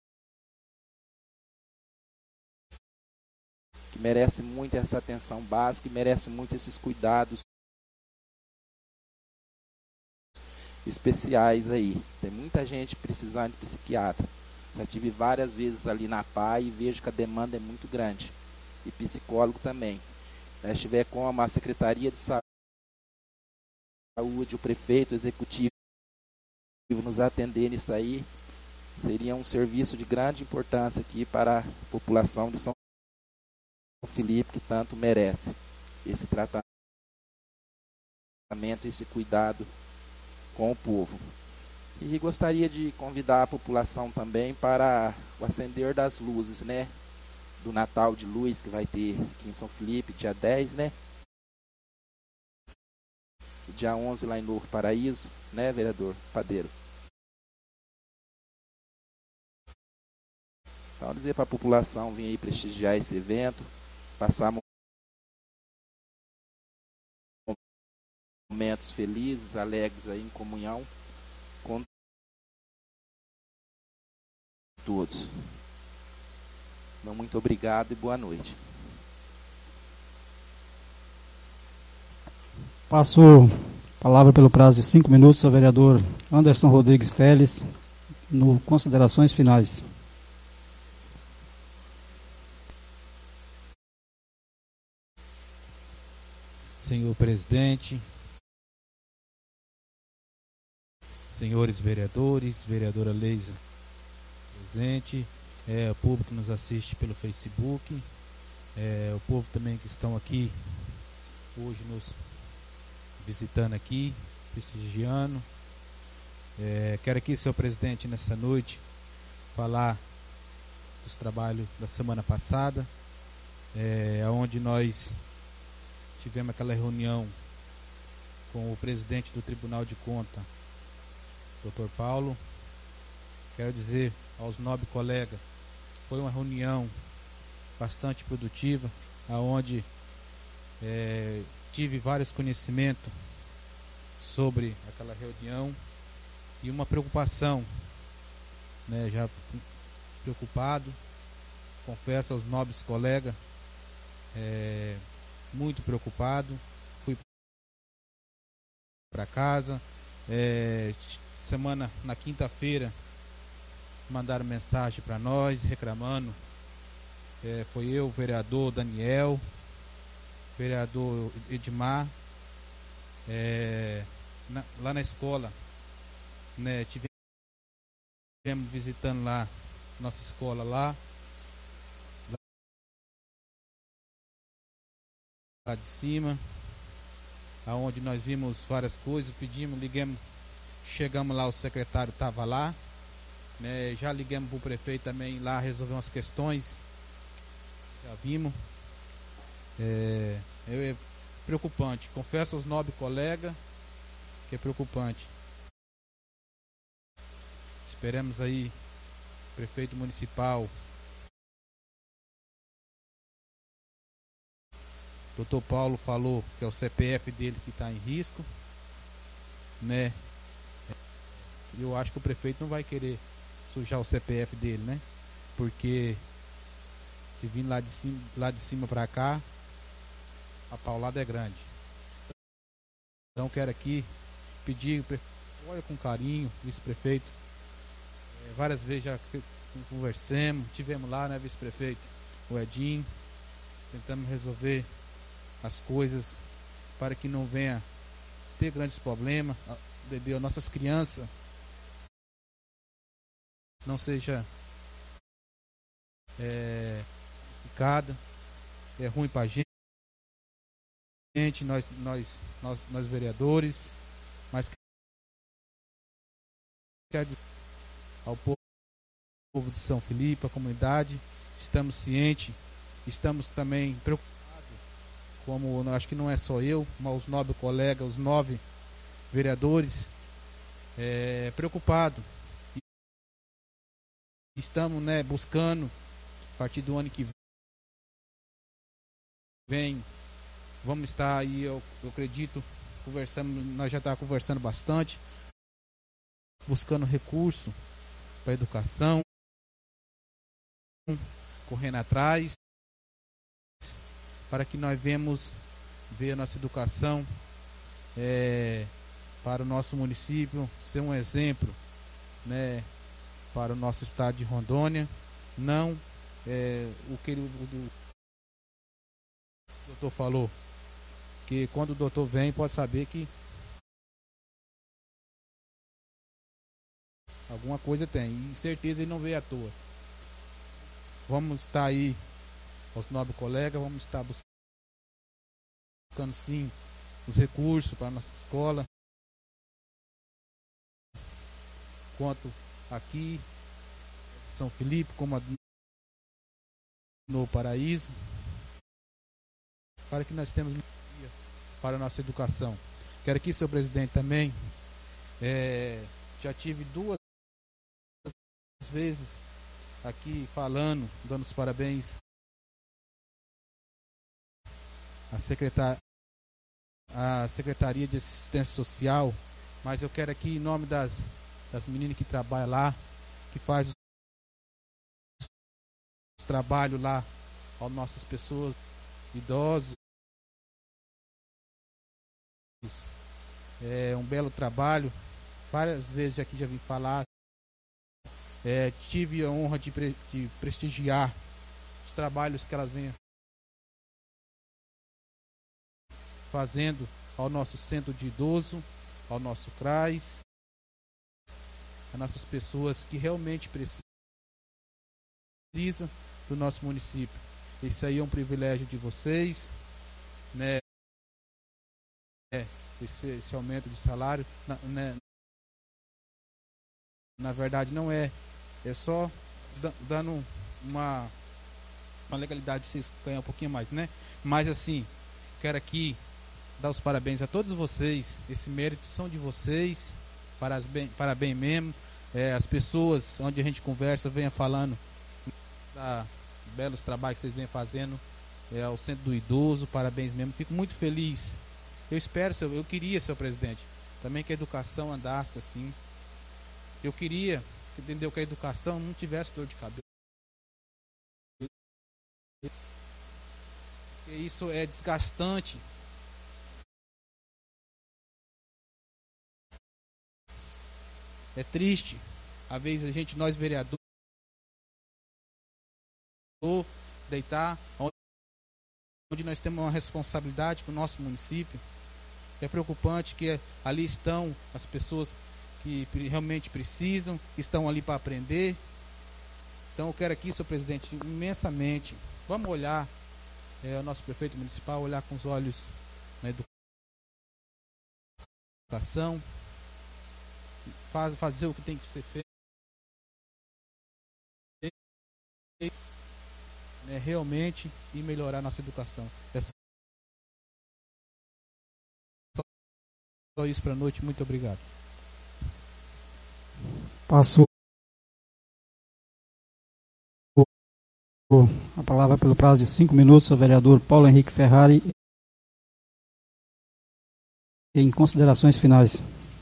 Speaker 8: que merece muito essa atenção básica e merece muito esses cuidados especiais aí. Tem muita gente precisando de psiquiatra. Já tive várias vezes ali na P A I e vejo que a demanda é muito grande. E psicólogo também. Se tiver como a Secretaria de Saúde, o prefeito, o executivo nos atender nisso aí, seria um serviço de grande importância aqui para a população de São Felipe, que tanto merece esse tratamento, esse cuidado com o povo. E gostaria de convidar a população também para o acender das luzes, né? Do Natal de Luz, que vai ter aqui em São Felipe, dia dez, né? Dia onze lá em Novo Paraíso, né, vereador Padeiro? Então, dizer para a população vir aí prestigiar esse evento, passar momentos felizes, alegres aí em comunhão com todos. Então, muito obrigado e boa noite.
Speaker 1: Passo a palavra pelo prazo de cinco minutos ao vereador Anderson Rodrigues Teles, no considerações finais.
Speaker 5: Senhor presidente, senhores vereadores, vereadora Leisa presente, é, o povo que nos assiste pelo Facebook, é, o povo também que estão aqui hoje nos visitando aqui, prestigiando. É, quero aqui, senhor presidente, nesta noite, falar dos trabalhos da semana passada, é, onde nós tivemos aquela reunião com o presidente do Tribunal de Contas, doutor Paulo. Quero dizer aos nobres colegas, foi uma reunião bastante produtiva, aonde é, tive vários conhecimentos sobre aquela reunião e uma preocupação, né, já preocupado, confesso aos nobres colegas, é, muito preocupado. Fui para casa, é, semana, na quinta-feira, mandaram mensagem para nós, reclamando, é, foi eu, o vereador Daniel, vereador Edmar, é, na, lá na escola, né, tivemos visitando lá, nossa escola lá, lá de cima, aonde nós vimos várias coisas, pedimos, ligamos, chegamos lá, o secretário estava lá, né, já ligamos para o prefeito também lá, resolver umas questões, já vimos, é, é preocupante, confesso aos nobres colegas que é preocupante. Esperamos aí, prefeito municipal doutor Paulo falou que é o C P F dele que está em risco, né? Eu acho que o prefeito não vai querer sujar o C P F dele, né? Porque se vir lá de cima, lá de cima para cá, a paulada é grande. Então quero aqui pedir, olha com carinho, vice-prefeito, é, várias vezes já conversamos, tivemos lá, né, vice-prefeito, o Edinho, tentamos resolver as coisas para que não venha ter grandes problemas, entendeu? Nossas crianças não seja é, picada, é ruim para a gente, nós, nós, nós, nós vereadores, mas quer dizer ao povo de São Felipe, a comunidade, estamos cientes, estamos também preocupados, como acho que não é só eu, mas os nove colegas, os nove vereadores, é, preocupados. Estamos, né, buscando, a partir do ano que vem, vamos estar aí, eu, eu acredito, conversando, nós já estamos conversando bastante, buscando recurso para a educação, correndo atrás, para que nós venhamos ver a nossa educação é, para o nosso município, ser um exemplo, né, para o nosso estado de Rondônia, não é, o que ele, o, o doutor falou, que quando o doutor vem pode saber que alguma coisa tem, e certeza ele não veio à toa. Vamos estar aí, aos nobres colegas, vamos estar buscando sim os recursos para a nossa escola, quanto aqui São Felipe, como a no Paraíso, para que nós temos para a nossa educação. Quero aqui, senhor presidente, também é, já tive duas vezes aqui falando, dando os parabéns à secretar, à Secretaria de Assistência Social, mas eu quero aqui em nome das, das meninas que trabalham lá, que faz os, os trabalhos lá às nossas pessoas, idosos, é um belo trabalho, várias vezes aqui já vim falar, é, tive a honra de, pre, de prestigiar os trabalhos que elas vêm fazendo ao nosso centro de idoso, ao nosso C R A S, a nossas pessoas que realmente precisam do nosso município. Isso aí é um privilégio de vocês, né? É, esse, esse aumento de salário, na, né? Na verdade não é, é só dando uma, uma legalidade de vocês ganhar um pouquinho mais, né? Mas assim, quero aqui dar os parabéns a todos vocês, esse mérito são de vocês, parabéns, parabéns mesmo, é, as pessoas onde a gente conversa, venha falando da belos trabalhos que vocês vêm fazendo, é, ao Centro do Idoso, parabéns mesmo, fico muito feliz. Eu espero, eu queria, senhor presidente, também que a educação andasse assim. Eu queria, entendeu, que a educação não tivesse dor de cabeça. Porque isso é desgastante. É triste. Às vezes a gente, nós vereadores, deitar onde nós temos uma responsabilidade com o nosso município. É preocupante que ali estão as pessoas que realmente precisam, que estão ali para aprender. Então eu quero aqui, senhor presidente, imensamente, vamos olhar é, o nosso prefeito municipal, olhar com os olhos na educação, faz, fazer o que tem que ser feito, né, realmente, e melhorar a nossa educação. É só isso para a noite, muito obrigado.
Speaker 1: Passo a palavra pelo prazo de cinco minutos ao vereador Paulo Henrique Ferrari. em considerações finais.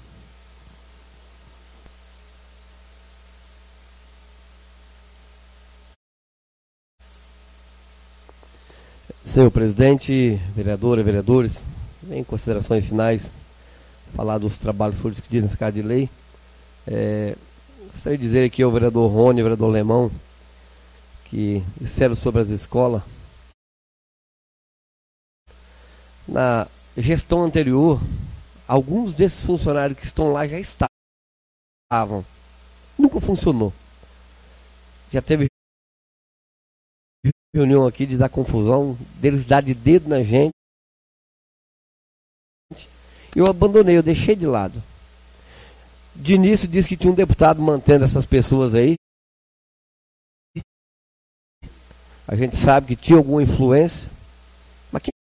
Speaker 3: Senhor presidente, vereadora, vereadores, em considerações finais, falar dos trabalhos que foram discutidos nessa casa de lei. É, gostaria de dizer aqui ao vereador Rony, ao vereador Lemão, que disseram sobre as escolas. Na gestão anterior, alguns desses funcionários que estão lá já estavam. Nunca funcionou. Já teve reunião aqui de dar confusão, deles dar de dedo na gente. Eu abandonei, eu deixei de lado. De início disse que tinha um deputado mantendo essas pessoas aí. A gente sabe que tinha alguma influência. Mas quem,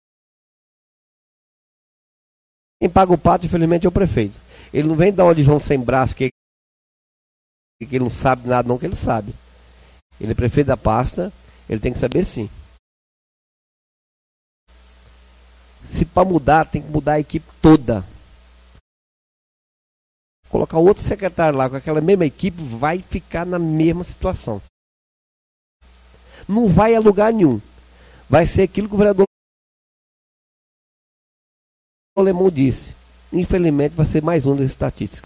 Speaker 3: quem paga o pato, infelizmente, é o prefeito. Ele não vem dar uma de João sem braço, que, que ele não sabe nada, não, que ele sabe. Ele é prefeito da pasta. Ele tem que saber sim. Se para mudar, tem que mudar a equipe toda. Colocar outro secretário lá com aquela mesma equipe, vai ficar na mesma situação. Não vai a lugar nenhum. Vai ser aquilo que o vereador Alemão disse. Infelizmente vai ser mais um das estatísticas.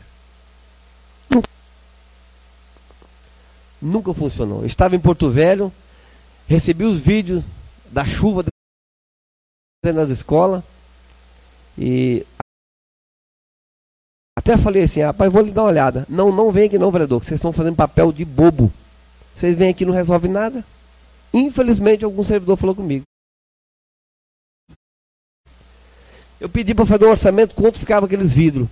Speaker 3: Nunca funcionou. Eu estava em Porto Velho. Recebi os vídeos da chuva dentro das escolas. E até falei assim, rapaz, vou lhe dar uma olhada. Não, não vem aqui não, vereador, que vocês estão fazendo papel de bobo. Vocês vêm aqui e não resolvem nada. Infelizmente, algum servidor falou comigo. Eu pedi para fazer um orçamento, quanto ficava aqueles vidros.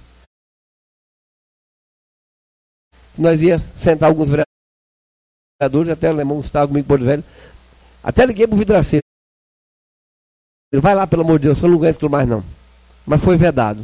Speaker 3: Nós ia sentar alguns vereadores, até o Alemão estava comigo em Porto Velho. Até liguei pro vidraceiro. Ele vai lá, pelo amor de Deus, eu não aguento aquilo mais não. Mas foi vedado.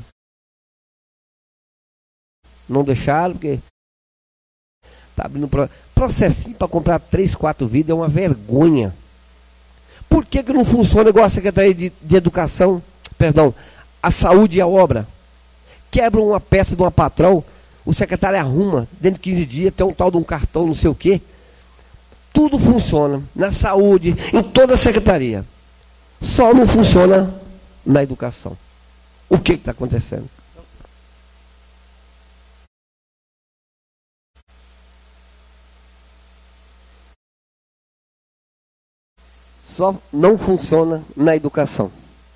Speaker 3: Não deixaram, porque tá abrindo pro... processinho para comprar três, quatro vidros é uma vergonha. Por que que não funciona igual a Secretaria de, de Educação, perdão, a saúde e a obra? Quebram uma peça de uma patrão, o secretário arruma, dentro de quinze dias, tem um tal de um cartão, não sei o quê. Tudo funciona na saúde, em toda a secretaria. Só não funciona na educação. O que está acontecendo? Só não funciona na educação.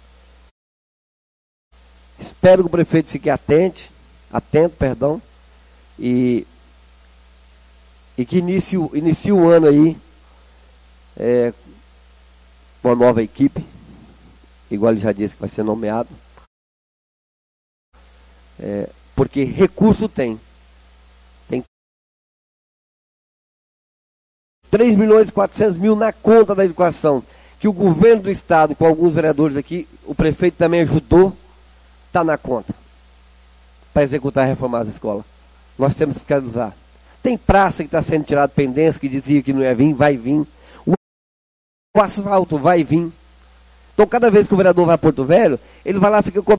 Speaker 3: Espero que o prefeito fique atento, atento, perdão, e E que inicie, inicie o ano aí é, com uma nova equipe, igual ele já disse que vai ser nomeado. É, porque recurso tem. Tem três milhões e quatrocentos mil na conta da educação, que o governo do estado, com alguns vereadores aqui, o prefeito também ajudou, está na conta para executar e reformar as escolas. Nós temos que fiscalizar. Tem praça que está sendo tirada pendência, que dizia que não ia vir, vai vir. O asfalto vai vir. Então, cada vez que o vereador vai a Porto Velho, ele vai lá e fica cobrando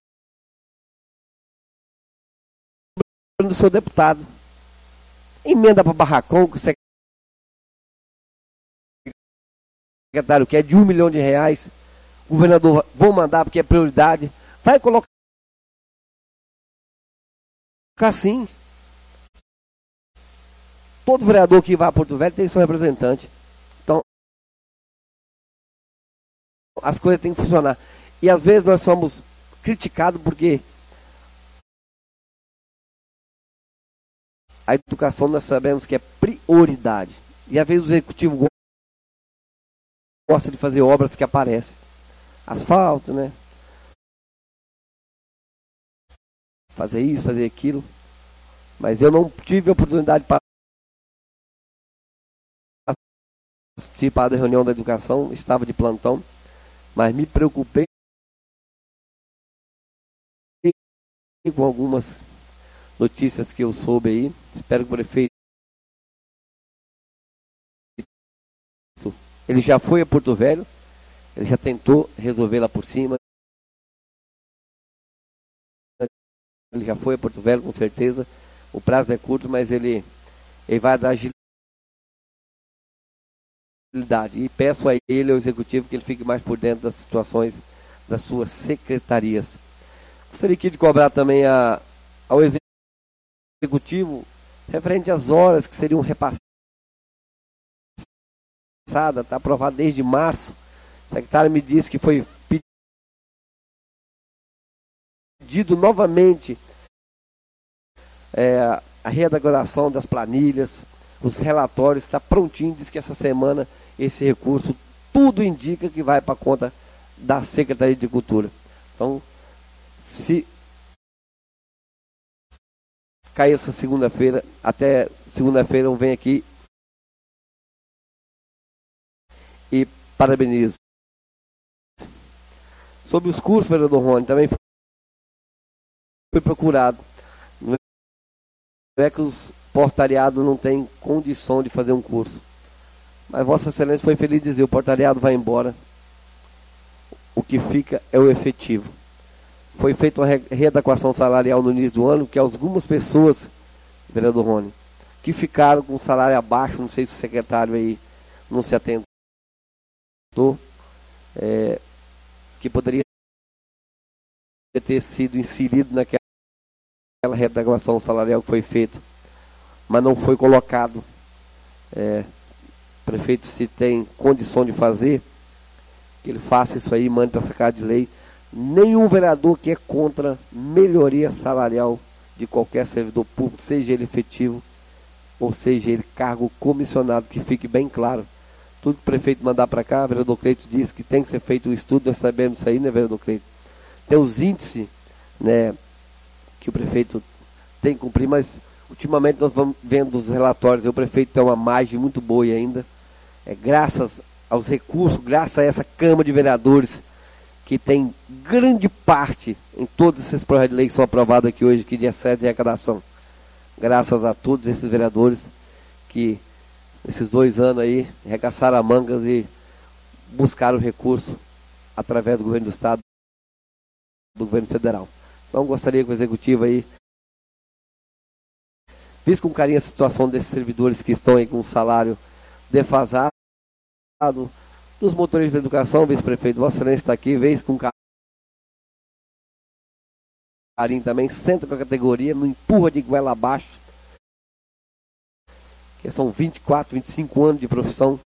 Speaker 3: do seu deputado. Emenda para barracão, que o secretário quer de um milhão de reais. O governador, vou mandar porque é prioridade. Vai colocar assim. Todo vereador que vai a Porto Velho tem seu representante. Então, as coisas têm que funcionar. E às vezes nós somos criticados porque a educação nós sabemos que é prioridade. E às vezes o executivo gosta de fazer obras que aparecem. Asfalto, né? Fazer isso, fazer aquilo. Mas eu não tive a oportunidade de participar da reunião da educação, estava de plantão, mas me preocupei com algumas notícias que eu soube aí. Espero que o prefeito, ele já foi a Porto Velho, ele já tentou resolver lá por cima, ele já foi a Porto Velho, com certeza. O prazo é curto, mas ele, ele vai dar agilidade. E peço a ele, ao executivo, que ele fique mais por dentro das situações das suas secretarias. Gostaria aqui de cobrar também a, ao executivo referente às horas que seriam repassadas. Está aprovado desde março. O secretário me disse que foi pedido novamente é, a redagoração das planilhas, os relatórios, está prontinho. Diz que essa semana esse recurso, tudo indica que vai para a conta da Secretaria de Cultura. Então, se cair essa segunda-feira, até segunda-feira eu venho aqui e parabenizo. Sobre os cursos, vereador Rony, também foi procurado. Não é que os portariados não têm condição de fazer um curso. Mas Vossa Excelência foi feliz de dizer, o portariado vai embora. O que fica é o efetivo. Foi feita uma readequação salarial no início do ano, que algumas pessoas, vereador Rony, que ficaram com salário abaixo, não sei se o secretário aí não se atentou, é, que poderia ter sido inserido naquela readequação salarial que foi feita, mas não foi colocado. É, o prefeito, se tem condição de fazer, que ele faça isso aí, mande para essa casa de lei. Nenhum vereador que é contra melhoria salarial de qualquer servidor público, seja ele efetivo ou seja ele cargo comissionado, que fique bem claro. Tudo que o prefeito mandar para cá, o vereador Cleito disse que tem que ser feito um estudo, nós sabemos isso aí, né, vereador Cleito? Tem os índices, né, que o prefeito tem que cumprir, mas ultimamente nós vamos vendo os relatórios, e o prefeito tem uma margem muito boa ainda, é, graças aos recursos, graças a essa Câmara de Vereadores, que tem grande parte em todos esses projetos de lei que são aprovados aqui hoje, que dia sete de arrecadação. Graças a todos esses vereadores que, esses dois anos aí, arregaçaram as mangas e buscaram recurso através do governo do Estado, do governo federal. Então, gostaria que o Executivo aí visse com carinho a situação desses servidores que estão aí com um salário defasado, dos motoristas da educação. Vice-prefeito, Vossa Excelência está aqui, vez com carinho também, senta com a categoria, não empurra de goela abaixo, que são vinte e quatro, vinte e cinco anos de profissão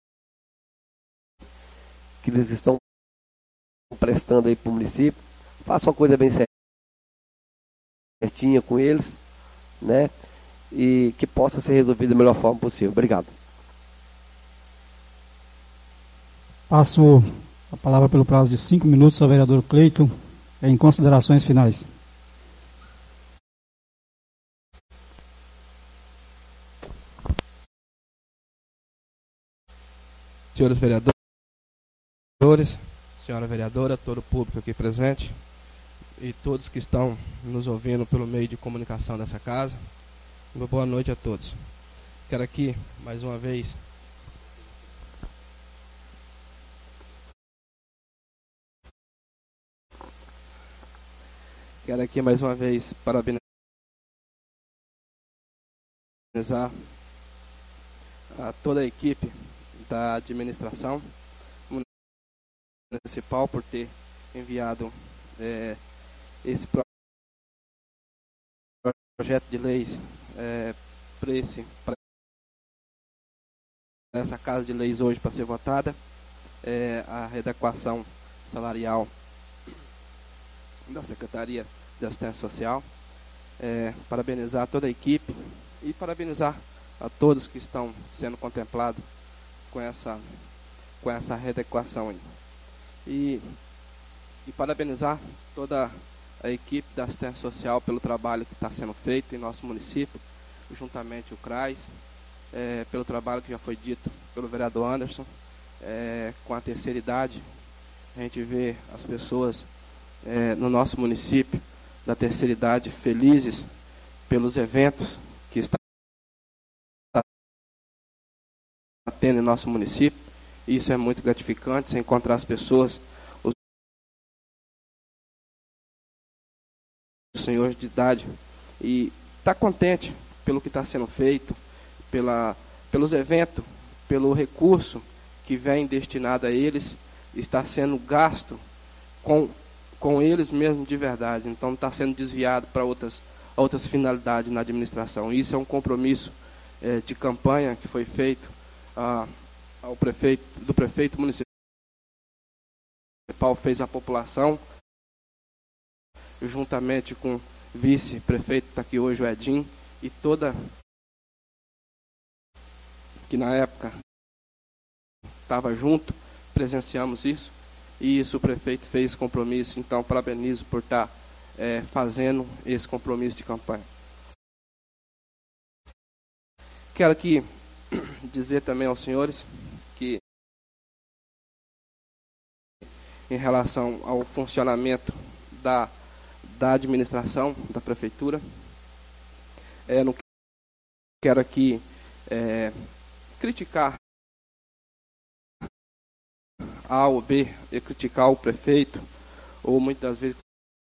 Speaker 3: que eles estão prestando aí para o município. Faça uma coisa bem certinha com eles, né, e que possa ser resolvida da melhor forma possível. Obrigado.
Speaker 1: Passo a palavra pelo prazo de cinco minutos ao vereador Cleito, em considerações finais.
Speaker 6: Senhores vereadores, senhora vereadora, todo o público aqui presente e todos que estão nos ouvindo pelo meio de comunicação dessa casa, uma boa noite a todos. Quero aqui, mais uma vez, Quero aqui mais uma vez parabenizar a toda a equipe da administração municipal por ter enviado é, esse projeto de leis é, para esse para essa casa de leis hoje para ser votada, é, a readequação salarial da Secretaria de Assistência Social, é, parabenizar toda a equipe e parabenizar a todos que estão sendo contemplados com essa, com essa readequação aí. E, e parabenizar toda a equipe da Assistência Social pelo trabalho que está sendo feito em nosso município, juntamente o CRAS, é, pelo trabalho que já foi dito pelo vereador Anderson, é, com a terceira idade. A gente vê as pessoas É, no nosso município da terceira idade felizes pelos eventos que está tendo em nosso município. Isso é muito gratificante, você encontrar as pessoas, os senhor de idade, e está contente pelo que está sendo feito, pela, pelos eventos, pelo recurso que vem destinado a eles, está sendo gasto com, com eles mesmo de verdade. Então, está sendo desviado para outras, outras finalidades na administração. Isso é um compromisso é, de campanha que foi feito ah, ao prefeito, do prefeito municipal, fez a população, juntamente com o vice-prefeito, está aqui hoje o Edinho, e toda, que na época estava junto, presenciamos isso, e isso o prefeito fez compromisso. Então, parabenizo por estar é, fazendo esse compromisso de campanha. Quero aqui dizer também aos senhores que, em relação ao funcionamento da, da administração da prefeitura, é, não quero aqui é, criticar A ou B, e criticar o prefeito, ou muitas vezes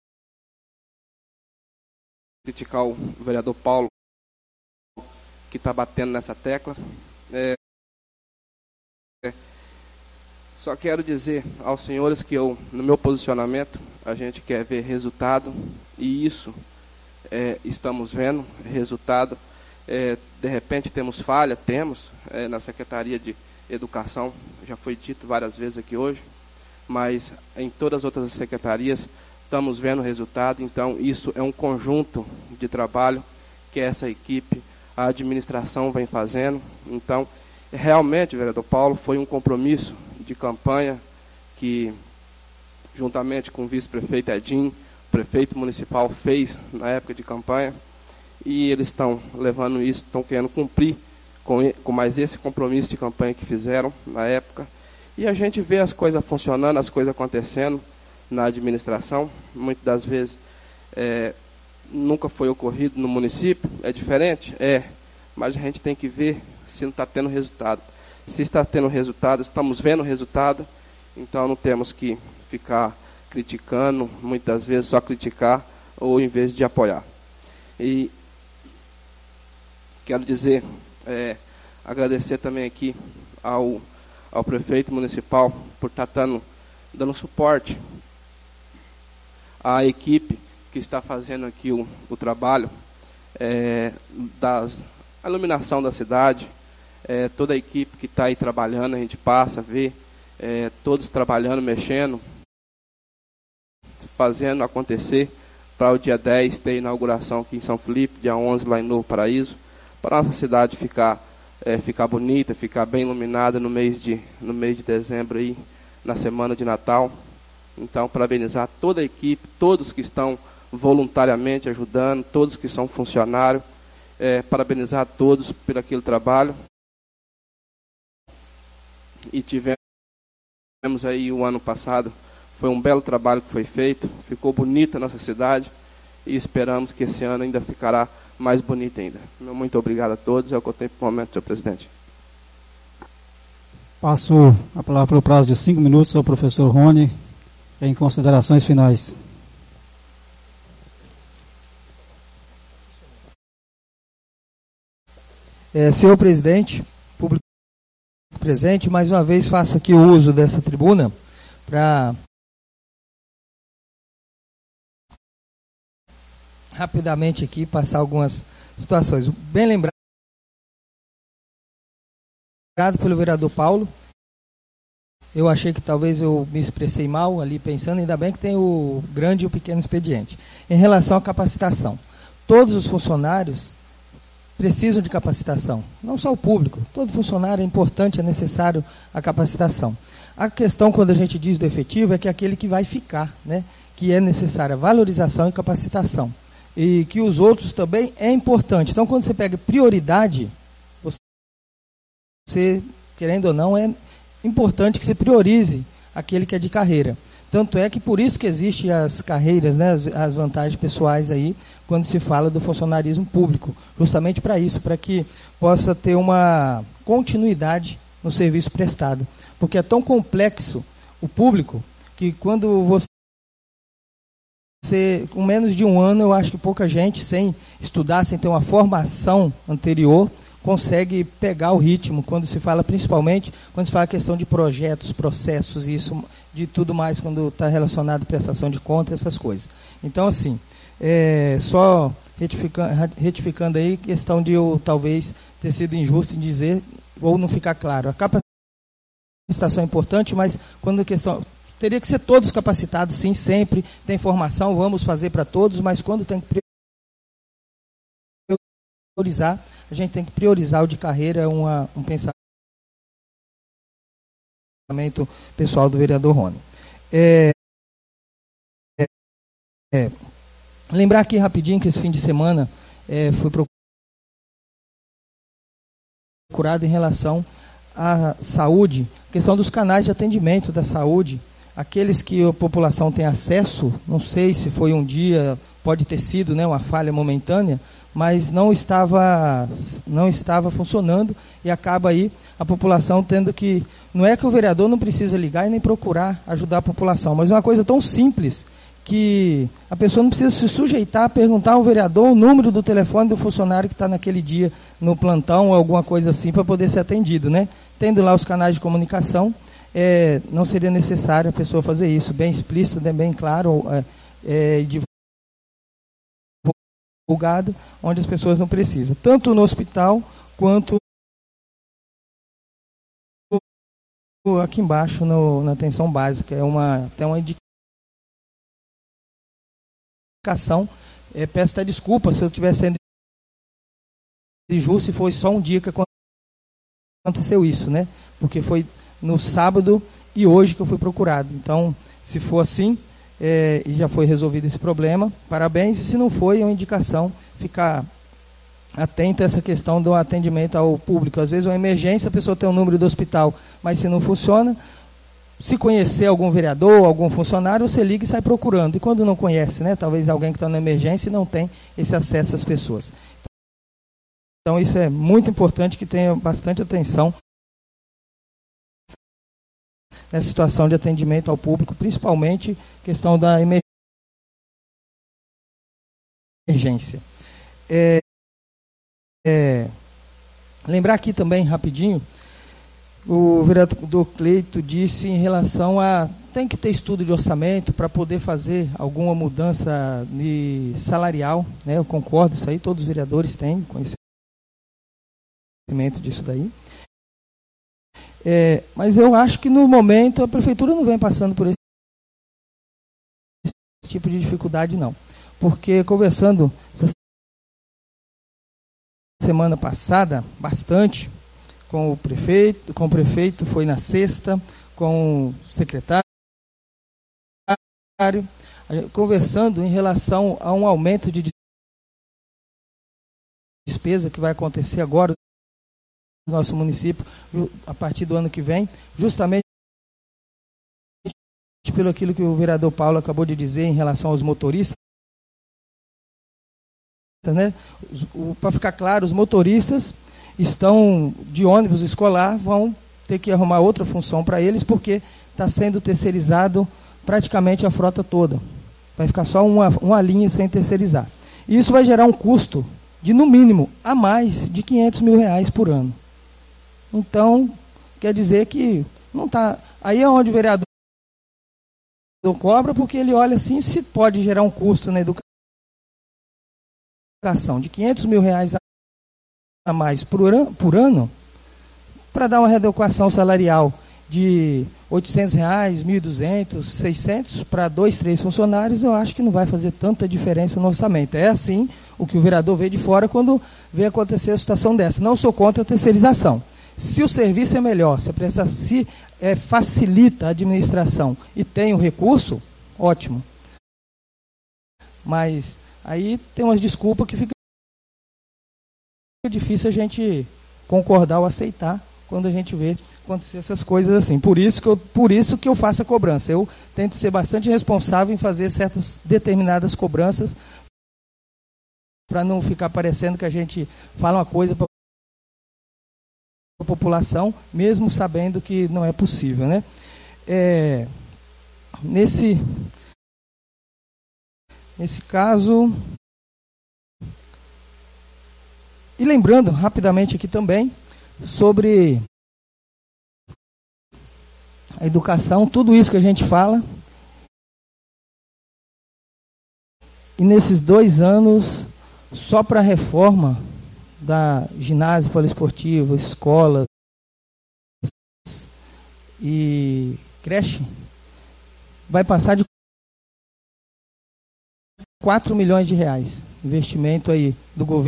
Speaker 6: criticar o vereador Paulo, que está batendo nessa tecla. É, é, só quero dizer aos senhores que eu, no meu posicionamento, a gente quer ver resultado, e isso é, estamos vendo, resultado. É, de repente temos falha, temos, é, na Secretaria de Educação, já foi dito várias vezes aqui hoje, mas em todas as outras secretarias estamos vendo resultado. Então, isso é um conjunto de trabalho que essa equipe, a administração, vem fazendo. Então, realmente, vereador Paulo, foi um compromisso de campanha que, juntamente com o vice-prefeito Edinho, o prefeito municipal fez na época de campanha, e eles estão levando isso, estão querendo cumprir com, com mais esse compromisso de campanha que fizeram na época. E a gente vê as coisas funcionando, as coisas acontecendo na administração. Muitas das vezes é, nunca foi ocorrido no município, é diferente? É, mas a gente tem que ver se não está tendo resultado. Se está tendo resultado, estamos vendo resultado, então não temos que ficar criticando, muitas vezes só criticar, ou em vez de apoiar. E quero dizer, é, agradecer também aqui ao, ao prefeito municipal por estar dando, dando suporte à equipe que está fazendo aqui o, o trabalho é, das, a iluminação da cidade. É, toda a equipe que está aí trabalhando, a gente passa, vê, é, todos trabalhando, mexendo, fazendo acontecer para o dia dez ter inauguração aqui em São Felipe, dia onze lá em Novo Paraíso, para a nossa cidade ficar, é, ficar bonita, ficar bem iluminada no mês, de, no mês de dezembro, aí, na semana de Natal. Então, parabenizar toda a equipe, todos que estão voluntariamente ajudando, todos que são funcionários, é, parabenizar a todos por aquele trabalho. E tivemos aí o ano passado, foi um belo trabalho que foi feito, ficou bonita a nossa cidade, e esperamos que esse ano ainda ficará mais bonita ainda. Muito obrigado a todos, é o que eu tenho por momento, senhor presidente.
Speaker 1: Passo a palavra pelo prazo de cinco minutos ao professor Rony, em considerações finais.
Speaker 2: É, senhor presidente, público presente, mais uma vez faço aqui o uso dessa tribuna para rapidamente aqui passar algumas situações. Bem lembrado pelo vereador Paulo, eu achei que talvez eu me expressei mal ali pensando, ainda bem que tem o grande e o pequeno expediente. Em relação à capacitação, todos os funcionários precisam de capacitação, não só o público, todo funcionário é importante, é necessário a capacitação. A questão, quando a gente diz do efetivo, é que é aquele que vai ficar, né, que é necessária valorização e capacitação. E que os outros também é importante. Então, quando você pega prioridade, você, querendo ou não, é importante que você priorize aquele que é de carreira. Tanto é que por isso que existem as carreiras, né, as, as vantagens pessoais aí, quando se fala do funcionarismo público. Justamente para isso, para que possa ter uma continuidade no serviço prestado. Porque é tão complexo o público, que quando você você, com menos de um ano, eu acho que pouca gente, sem estudar, sem ter uma formação anterior, consegue pegar o ritmo, quando se fala, principalmente, quando se fala a questão de projetos, processos, e isso, de tudo mais, quando está relacionado à prestação de conta, essas coisas. Então, assim, é, só retificando, retificando aí, questão de eu, talvez, ter sido injusto em dizer, ou não ficar claro. A capacitação é importante, mas quando a questão... Teria que ser todos capacitados, sim, sempre. Tem formação, vamos fazer para todos, mas quando tem que priorizar, a gente tem que priorizar o de carreira, uma, um pensamento pessoal do vereador Rony. É, é, é, lembrar aqui rapidinho que esse fim de semana é, fui procurado em relação à saúde, questão dos canais de atendimento da saúde, aqueles que a população tem acesso, não sei se foi um dia, pode ter sido, né, uma falha momentânea, mas não estava, não estava funcionando e acaba aí a população tendo que... Não é que o vereador não precisa ligar e nem procurar ajudar a população, mas é uma coisa tão simples que a pessoa não precisa se sujeitar a perguntar ao vereador o número do telefone do funcionário que está naquele dia no plantão ou alguma coisa assim para poder ser atendido, né? Tendo lá os canais de comunicação, É, não seria necessário a pessoa fazer isso, bem explícito, né, bem claro, é, é, divulgado, onde as pessoas não precisam, tanto no hospital, quanto aqui embaixo no, na atenção básica. É uma, tem uma indicação, é, peço até desculpa se eu estiver sendo injusto, se foi só um dia que aconteceu isso, né, porque foi no sábado e hoje que eu fui procurado. Então, se for assim, é, e já foi resolvido esse problema, parabéns. E se não foi, é uma indicação, ficar atento a essa questão do atendimento ao público. Às vezes, uma emergência, a pessoa tem o número do hospital, mas se não funciona, se conhecer algum vereador, algum funcionário, você liga e sai procurando. E quando não conhece, né, talvez alguém que está na emergência e não tem esse acesso às pessoas. Então, isso é muito importante, que tenha bastante atenção nessa situação de atendimento ao público, principalmente questão da emergência. É, é, lembrar aqui também, rapidinho, o vereador Cleito disse em relação a... Tem que ter estudo de orçamento para poder fazer alguma mudança de salarial, né? Eu concordo, isso aí todos os vereadores têm conhecimento disso daí. É, mas eu acho que no momento a prefeitura não vem passando por esse, esse tipo de dificuldade, não. Porque conversando essa semana passada, bastante, com o prefeito, com o prefeito, foi na sexta, com o secretário, conversando em relação a um aumento de despesa que vai acontecer agora no nosso município, a partir do ano que vem, justamente pelo aquilo que o vereador Paulo acabou de dizer em relação aos motoristas, né? Para ficar claro, os motoristas estão de ônibus escolar, vão ter que arrumar outra função para eles, porque está sendo terceirizado praticamente a frota toda. Vai ficar só uma, uma linha sem terceirizar. E isso vai gerar um custo de, no mínimo, a mais de quinhentos mil reais por ano. Então, quer dizer que não está... Aí é onde o vereador cobra, porque ele olha assim, se pode gerar um custo na educação de quinhentos mil reais a mais por ano, por ano, para dar uma readequação salarial de oitocentos reais, mil e duzentos, seiscentos para dois, três funcionários, eu acho que não vai fazer tanta diferença no orçamento. É assim o que o vereador vê de fora quando vê acontecer a situação dessa. Não sou contra a terceirização. Se o serviço é melhor, se, a se é, facilita a administração e tem o recurso, ótimo. Mas aí tem umas desculpas que fica difícil a gente concordar ou aceitar quando a gente vê acontecer essas coisas assim. Por isso que eu, por isso que eu faço a cobrança. Eu tento ser bastante responsável em fazer certas determinadas cobranças para não ficar parecendo que a gente fala uma coisa para a população, mesmo sabendo que não é possível, né? É, nesse, Nesse caso... E lembrando rapidamente aqui também sobre a educação, tudo isso que a gente fala. E nesses dois anos, só para a reforma da ginásio poliesportivo, escola e creche, vai passar de quatro milhões de reais. Investimento aí do governo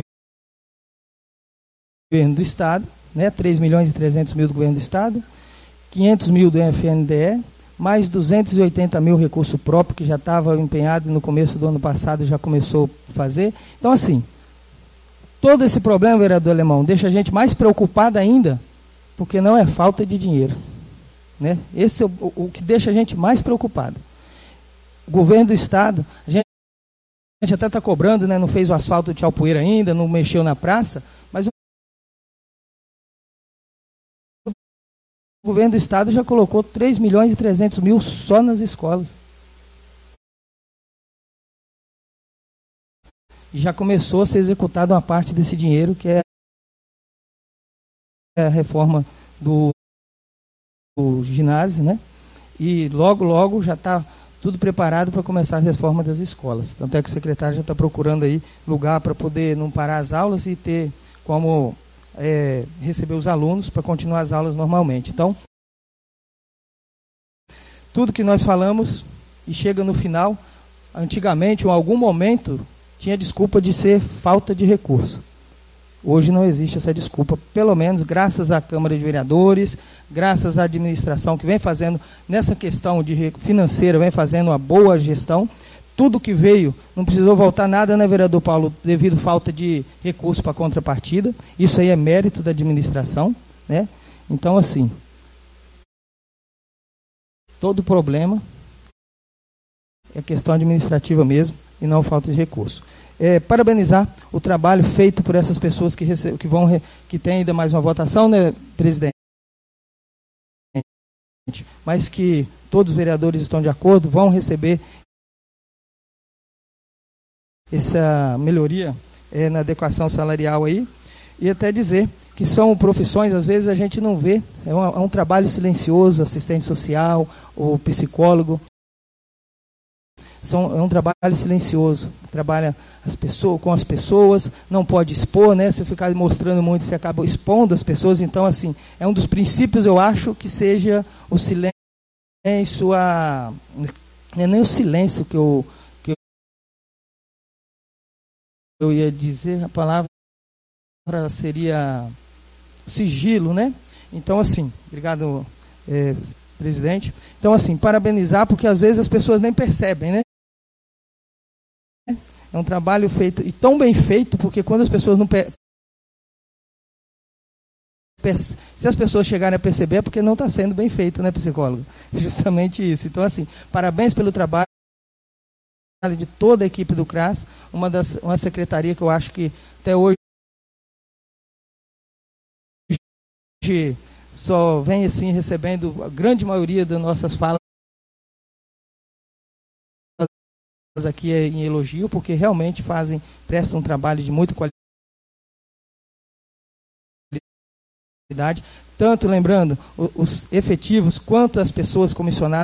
Speaker 2: do Estado, né? três milhões e trezentos mil do governo do Estado, quinhentos mil do F N D E, mais duzentos e oitenta mil recurso próprio, que já estava empenhado no começo do ano passado, já começou a fazer. Então, assim, todo esse problema, vereador Alemão, deixa a gente mais preocupado ainda, porque não é falta de dinheiro. Né? Esse é o, o que deixa a gente mais preocupado. O governo do Estado, a gente, a gente até está cobrando, né? Não fez o asfalto de Tchaupoeira ainda, não mexeu na praça, mas o O governo do Estado já colocou três milhões e trezentos mil só nas escolas. E já começou a ser executada uma parte desse dinheiro, que é a reforma do, do ginásio, né? E logo, logo já está tudo preparado para começar a reforma das escolas. Tanto é que o secretário já está procurando aí lugar para poder não parar as aulas e ter como... É, receber os alunos para continuar as aulas normalmente. Então, tudo que nós falamos e chega no final, antigamente, em algum momento, tinha desculpa de ser falta de recurso. Hoje não existe essa desculpa, pelo menos graças à Câmara de Vereadores, graças à administração que vem fazendo, nessa questão de financeira, vem fazendo uma boa gestão. Tudo que veio, não precisou voltar nada, né, vereador Paulo, devido à falta de recurso para contrapartida. Isso aí é mérito da administração, né? Então, assim, todo problema é questão administrativa mesmo e não falta de recurso. É, parabenizar o trabalho feito por essas pessoas que, receb- que vão, re- que tem ainda mais uma votação, né, presidente? Mas que todos os vereadores estão de acordo, vão receber essa melhoria é, na adequação salarial aí, e até dizer que são profissões, às vezes a gente não vê, é um, é um trabalho silencioso, assistente social, ou psicólogo, são, é um trabalho silencioso, trabalha as pessoas, com as pessoas, não pode expor, né? Se ficar mostrando muito, você acaba expondo as pessoas, então assim, é um dos princípios, eu acho, que seja o silêncio, a, não é nem o silêncio que eu Eu ia dizer, a palavra seria sigilo, né? Então, assim, obrigado, é, presidente. Então, assim, parabenizar, porque às vezes as pessoas nem percebem, né? É um trabalho feito, e tão bem feito, porque quando as pessoas não per... se as pessoas chegarem a perceber, é porque não está sendo bem feito, né, psicólogo? Justamente isso. Então, assim, parabéns pelo trabalho de toda a equipe do CRAS, uma, das, uma secretaria que eu acho que até hoje só vem assim recebendo a grande maioria das nossas falas aqui em elogio, porque realmente fazem, prestam um trabalho de muita qualidade, tanto lembrando os efetivos quanto as pessoas comissionadas,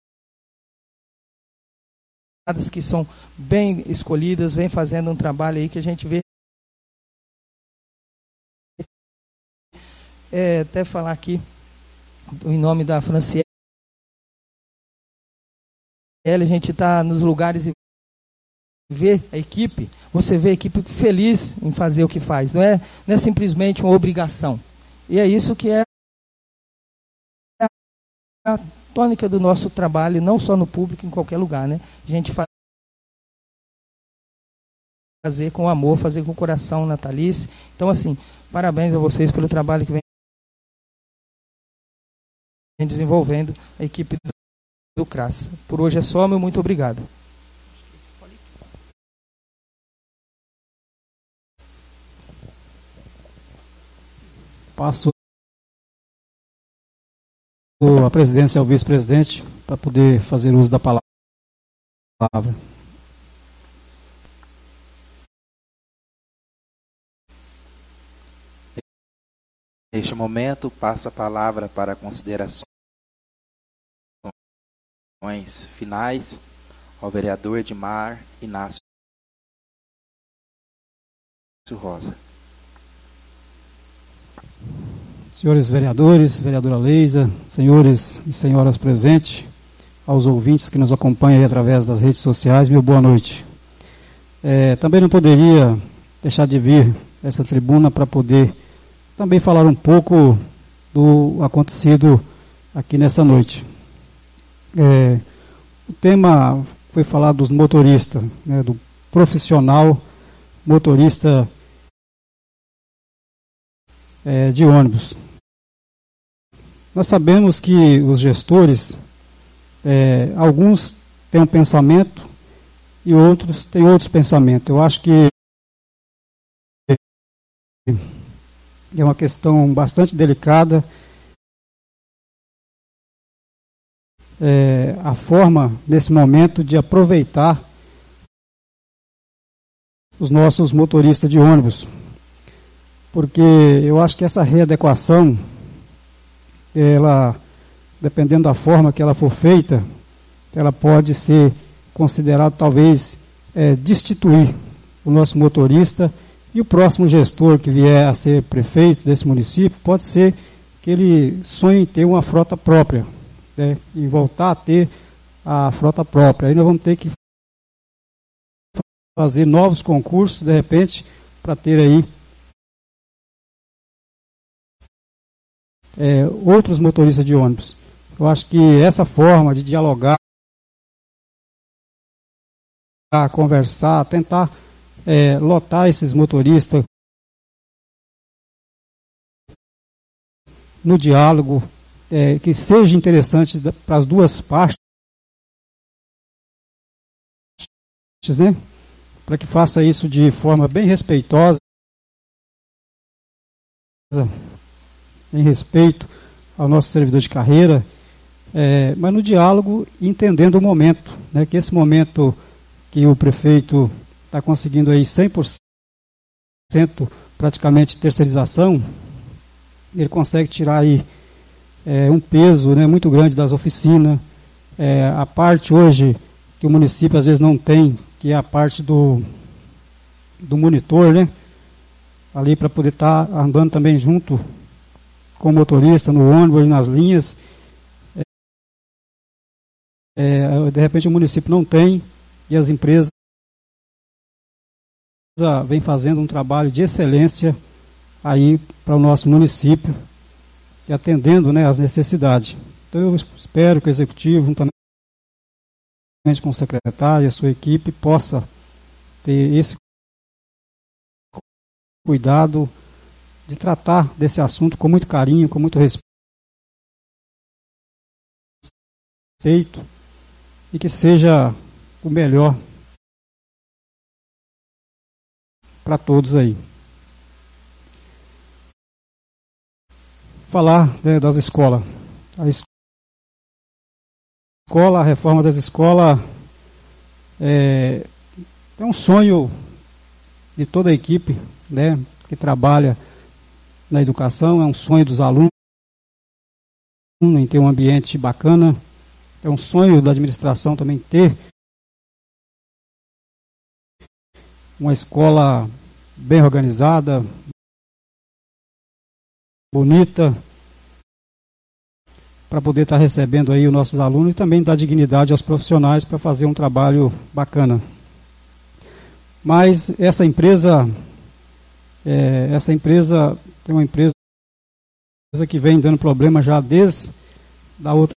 Speaker 2: que são bem escolhidas, vem fazendo um trabalho aí que a gente vê. É, até falar aqui, em nome da Franciele, a gente está nos lugares e vê a equipe, você vê a equipe feliz em fazer o que faz, não é, não é simplesmente uma obrigação. E é isso que é a tônica do nosso trabalho, não só no público, em qualquer lugar, né? A gente faz fazer com amor, fazer com o coração natalício. Então, assim, parabéns a vocês pelo trabalho que vem desenvolvendo a equipe do CRAS. Por hoje é só, meu muito obrigado.
Speaker 1: Passo a presidência ao vice-presidente para poder fazer uso da palavra.
Speaker 8: Neste momento, passa a palavra para considerações finais ao vereador Edmar Inácio Rosa.
Speaker 1: Senhores vereadores, vereadora Leisa, senhores e senhoras presentes, aos ouvintes que nos acompanham aí através das redes sociais, meu boa noite. É, também não poderia deixar de vir essa tribuna para poder também falar um pouco do acontecido aqui nessa noite. É, o tema foi falar dos motoristas, né, do profissional motorista é, de ônibus. Nós sabemos que os gestores, é, alguns têm um pensamento e outros têm outros pensamentos. Eu acho que é uma questão bastante delicada. É, a forma, nesse momento, de aproveitar os nossos motoristas de ônibus. Porque eu acho que essa readequação, ela, dependendo da forma que ela for feita, ela pode ser considerada, talvez, é, destituir o nosso motorista. E o próximo gestor que vier a ser prefeito desse município, pode ser que ele sonhe em ter uma frota própria, né, e voltar a ter a frota própria. Aí nós vamos ter que fazer novos concursos, de repente, para ter aí é, outros motoristas de ônibus. Eu acho que essa forma de dialogar, conversar, tentar É, lotar esses motoristas no diálogo, é, que seja interessante para as duas partes, né? Para que faça isso de forma bem respeitosa, em respeito ao nosso servidor de carreira, é, mas no diálogo, entendendo o momento, né? Que esse momento que o prefeito está conseguindo aí cem por cento praticamente terceirização, ele consegue tirar aí é, um peso, né, muito grande das oficinas, é, a parte hoje que o município às vezes não tem, que é a parte do, do monitor, né, ali para poder estar tá andando também junto com o motorista no ônibus, nas linhas. É, é, de repente o município não tem e as empresas vem fazendo um trabalho de excelência aí para o nosso município e atendendo, né, as necessidades. Então eu espero que o Executivo, juntamente com o secretário e a sua equipe, possa ter esse cuidado de tratar desse assunto com muito carinho, com muito respeito, e que seja o melhor para todos aí. Falar, né, das escolas. A escola, a reforma das escolas é, é um sonho de toda a equipe, né, que trabalha na educação, é um sonho dos alunos em ter um ambiente bacana, é um sonho da administração também ter uma escola bem organizada, bonita, para poder estar recebendo aí os nossos alunos e também dar dignidade aos profissionais para fazer um trabalho bacana. Mas essa empresa, é, essa empresa tem uma empresa que vem dando problema já desde da outra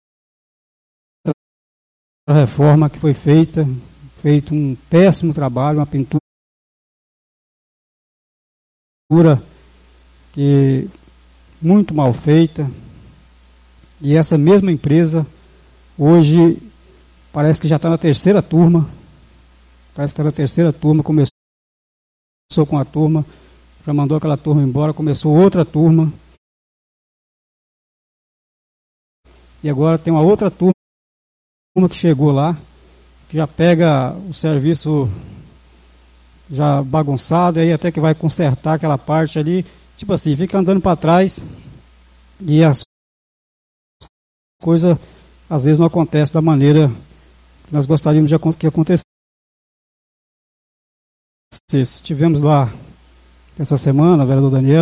Speaker 1: reforma que foi feita, feito um péssimo trabalho, uma pintura que muito mal feita, e essa mesma empresa hoje parece que já está na terceira turma, parece que está na terceira turma, começou com a turma, já mandou aquela turma embora, começou outra turma, e agora tem uma outra turma que chegou lá, que já pega o serviço já bagunçado, aí até que vai consertar aquela parte ali, tipo assim, fica andando para trás e as coisas às vezes não acontecem da maneira que nós gostaríamos de que acontecesse. Tivemos lá essa semana o vereador Daniel,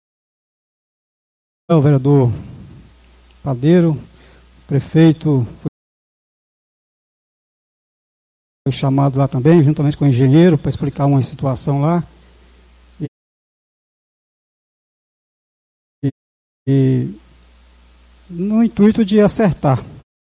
Speaker 1: o vereador Padeiro, o prefeito foi chamado lá também, juntamente com o engenheiro, para explicar uma situação lá. E, e no intuito de acertar.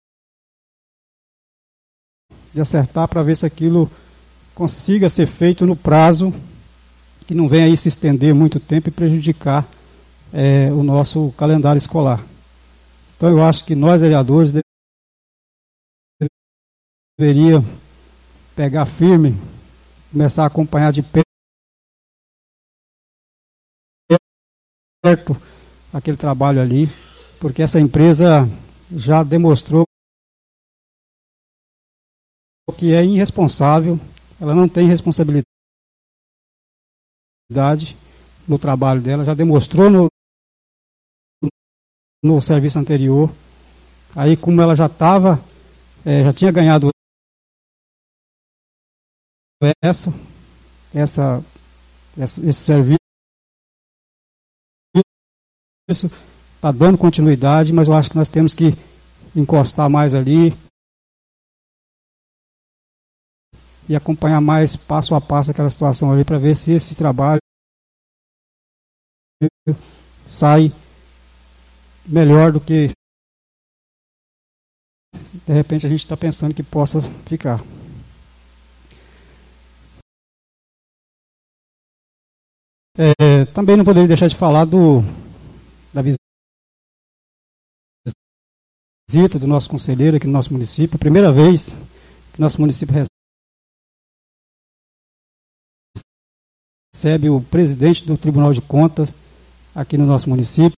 Speaker 1: De acertar para ver se aquilo consiga ser feito no prazo, que não venha aí se estender muito tempo e prejudicar é, o nosso calendário escolar. Então eu acho que nós, vereadores, deveríamos pegar firme, começar a acompanhar de perto aquele trabalho ali, porque essa empresa já demonstrou que é irresponsável, ela não tem responsabilidade no trabalho dela, já demonstrou no, no serviço anterior. Aí, como ela já estava, é, já tinha ganhado essa, essa, essa esse serviço, está dando continuidade, mas eu acho que nós temos que encostar mais ali e acompanhar mais passo a passo aquela situação ali para ver se esse trabalho sai melhor do que de repente a gente está pensando que possa ficar. É, também não poderia deixar de falar do, da visita do nosso conselheiro aqui no nosso município. A primeira vez que nosso município recebe o presidente do Tribunal de Contas aqui no nosso município,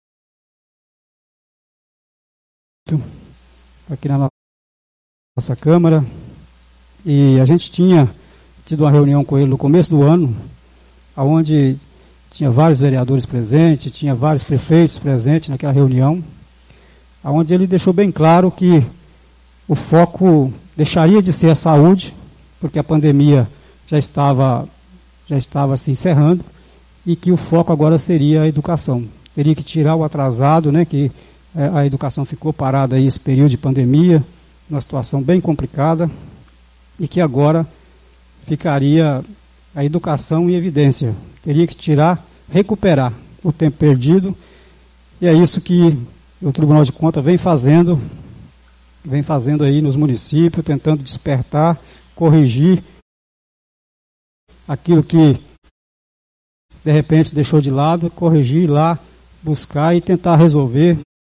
Speaker 1: aqui na nossa Câmara. E a gente tinha tido uma reunião com ele no começo do ano, onde tinha vários vereadores presentes, tinha vários prefeitos presentes naquela reunião, onde ele deixou bem claro que o foco deixaria de ser a saúde, porque a pandemia já estava, já estava se encerrando, e que o foco agora seria a educação. Teria que tirar o atrasado, né, que a educação ficou parada aí esse período de pandemia, uma situação bem complicada, e que agora ficaria a educação em evidência. Teria que tirar, recuperar o tempo perdido, e é isso que o Tribunal de Contas vem fazendo, vem fazendo aí nos municípios, tentando despertar, corrigir aquilo que de repente deixou de lado, corrigir lá, buscar e tentar resolver.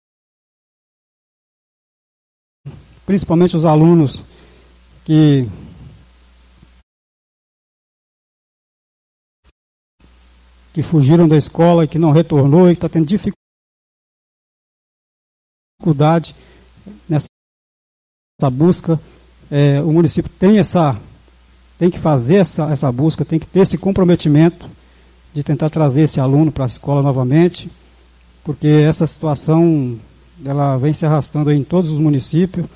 Speaker 1: Principalmente os alunos que que fugiram da escola e que não retornou e que está tendo dificuldade nessa busca. É, o município tem essa, tem que fazer essa, essa busca, tem que ter esse comprometimento de tentar trazer esse aluno para a escola novamente, porque essa situação ela vem se arrastando aí em todos os municípios.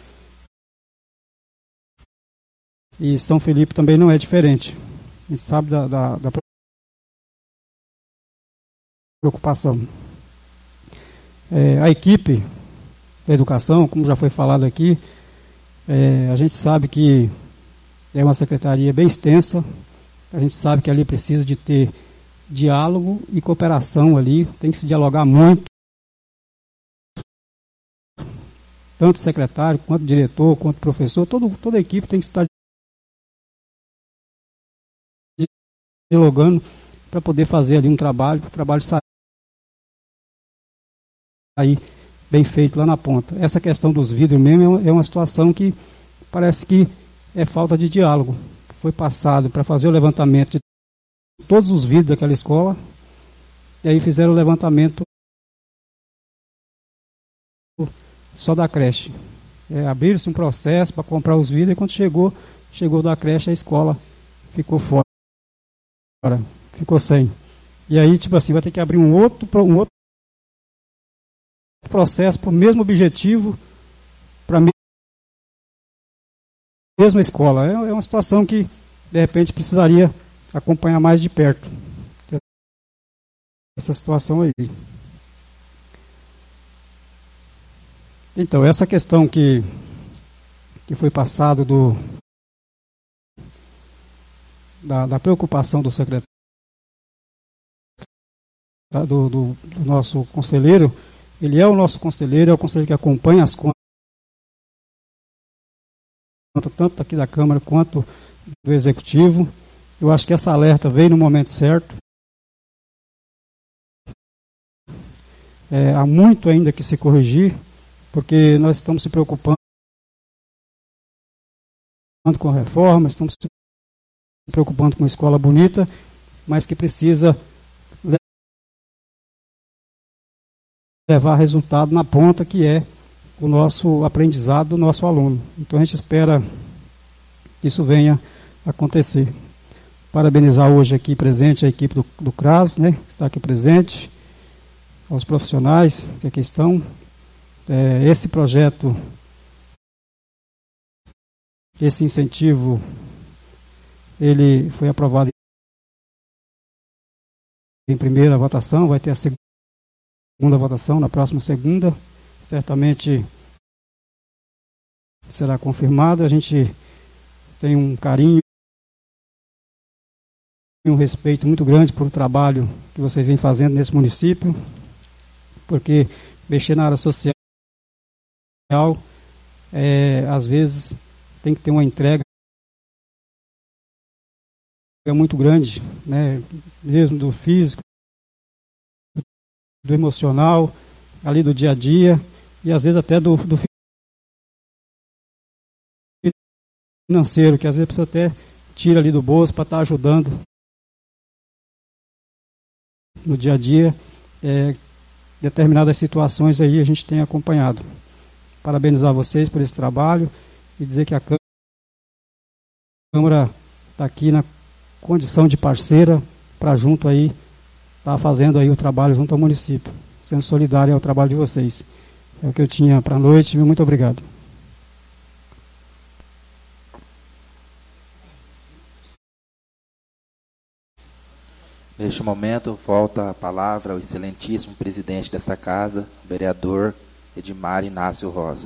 Speaker 1: E São Felipe também não é diferente. A gente sabe da, da, da preocupação. É, a equipe da educação, como já foi falado aqui, é, a gente sabe que é uma secretaria bem extensa, a gente sabe que ali precisa de ter diálogo e cooperação ali, tem que se dialogar muito, tanto secretário, quanto diretor, quanto professor, todo, toda a equipe tem que estar dialogando para poder fazer ali um trabalho, para o trabalho sair aí bem feito lá na ponta. Essa questão dos vidros mesmo é uma situação que parece que é falta de diálogo. Foi passado para fazer o levantamento de todos os vidros daquela escola, e aí fizeram o levantamento só da creche. É, abriram-se um processo para comprar os vidros, e quando chegou, chegou da creche, a escola ficou fora, ficou sem. E aí, tipo assim, vai ter que abrir um outro, um outro processo para o mesmo objetivo, para a mesma escola. É, é uma situação que, de repente, precisaria acompanhar mais de perto essa situação aí. Então, essa questão que, que foi passado do, da, da preocupação do secretário, do, do, do nosso conselheiro, ele é o nosso conselheiro, é o conselheiro que acompanha as contas, tanto aqui da Câmara quanto do Executivo. Eu acho que essa alerta veio no momento certo. É, há muito ainda que se corrigir, porque nós estamos se preocupando com a reforma, estamos se preocupando com uma escola bonita, mas que precisa levar resultado na ponta, que é o nosso aprendizado do nosso aluno. Então a gente espera que isso venha a acontecer. Parabenizar hoje aqui presente a equipe do, do CRAS, né, que está aqui presente, aos profissionais que aqui estão. É, esse projeto, esse incentivo, ele foi aprovado em primeira votação, vai ter a segunda votação na próxima segunda, certamente será confirmado. A gente tem um carinho e um respeito muito grande por o trabalho que vocês vêm fazendo nesse município, porque mexer na área social, é, às vezes, tem que ter uma entrega muito grande, né, mesmo do físico, do emocional, ali do dia a dia, e às vezes até do, do financeiro, que às vezes a pessoa até tira ali do bolso para estar ajudando no dia a dia. É, determinadas situações aí a gente tem acompanhado. Parabenizar vocês por esse trabalho e dizer que a Câmara está aqui na condição de parceira para junto aí estar tá fazendo aí o trabalho junto ao município, sendo solidário ao trabalho de vocês. É o que eu tinha para a noite. Muito obrigado.
Speaker 8: Neste momento, volta a palavra ao excelentíssimo presidente desta casa, vereador Edmar Inácio Rosa.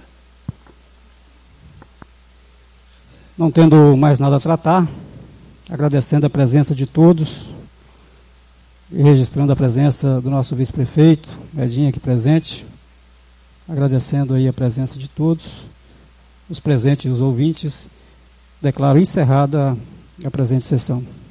Speaker 1: Não tendo mais nada a tratar, agradecendo a presença de todos e registrando a presença do nosso vice-prefeito, Edinho, aqui presente, agradecendo aí a presença de todos, os presentes e os ouvintes, declaro encerrada a presente sessão.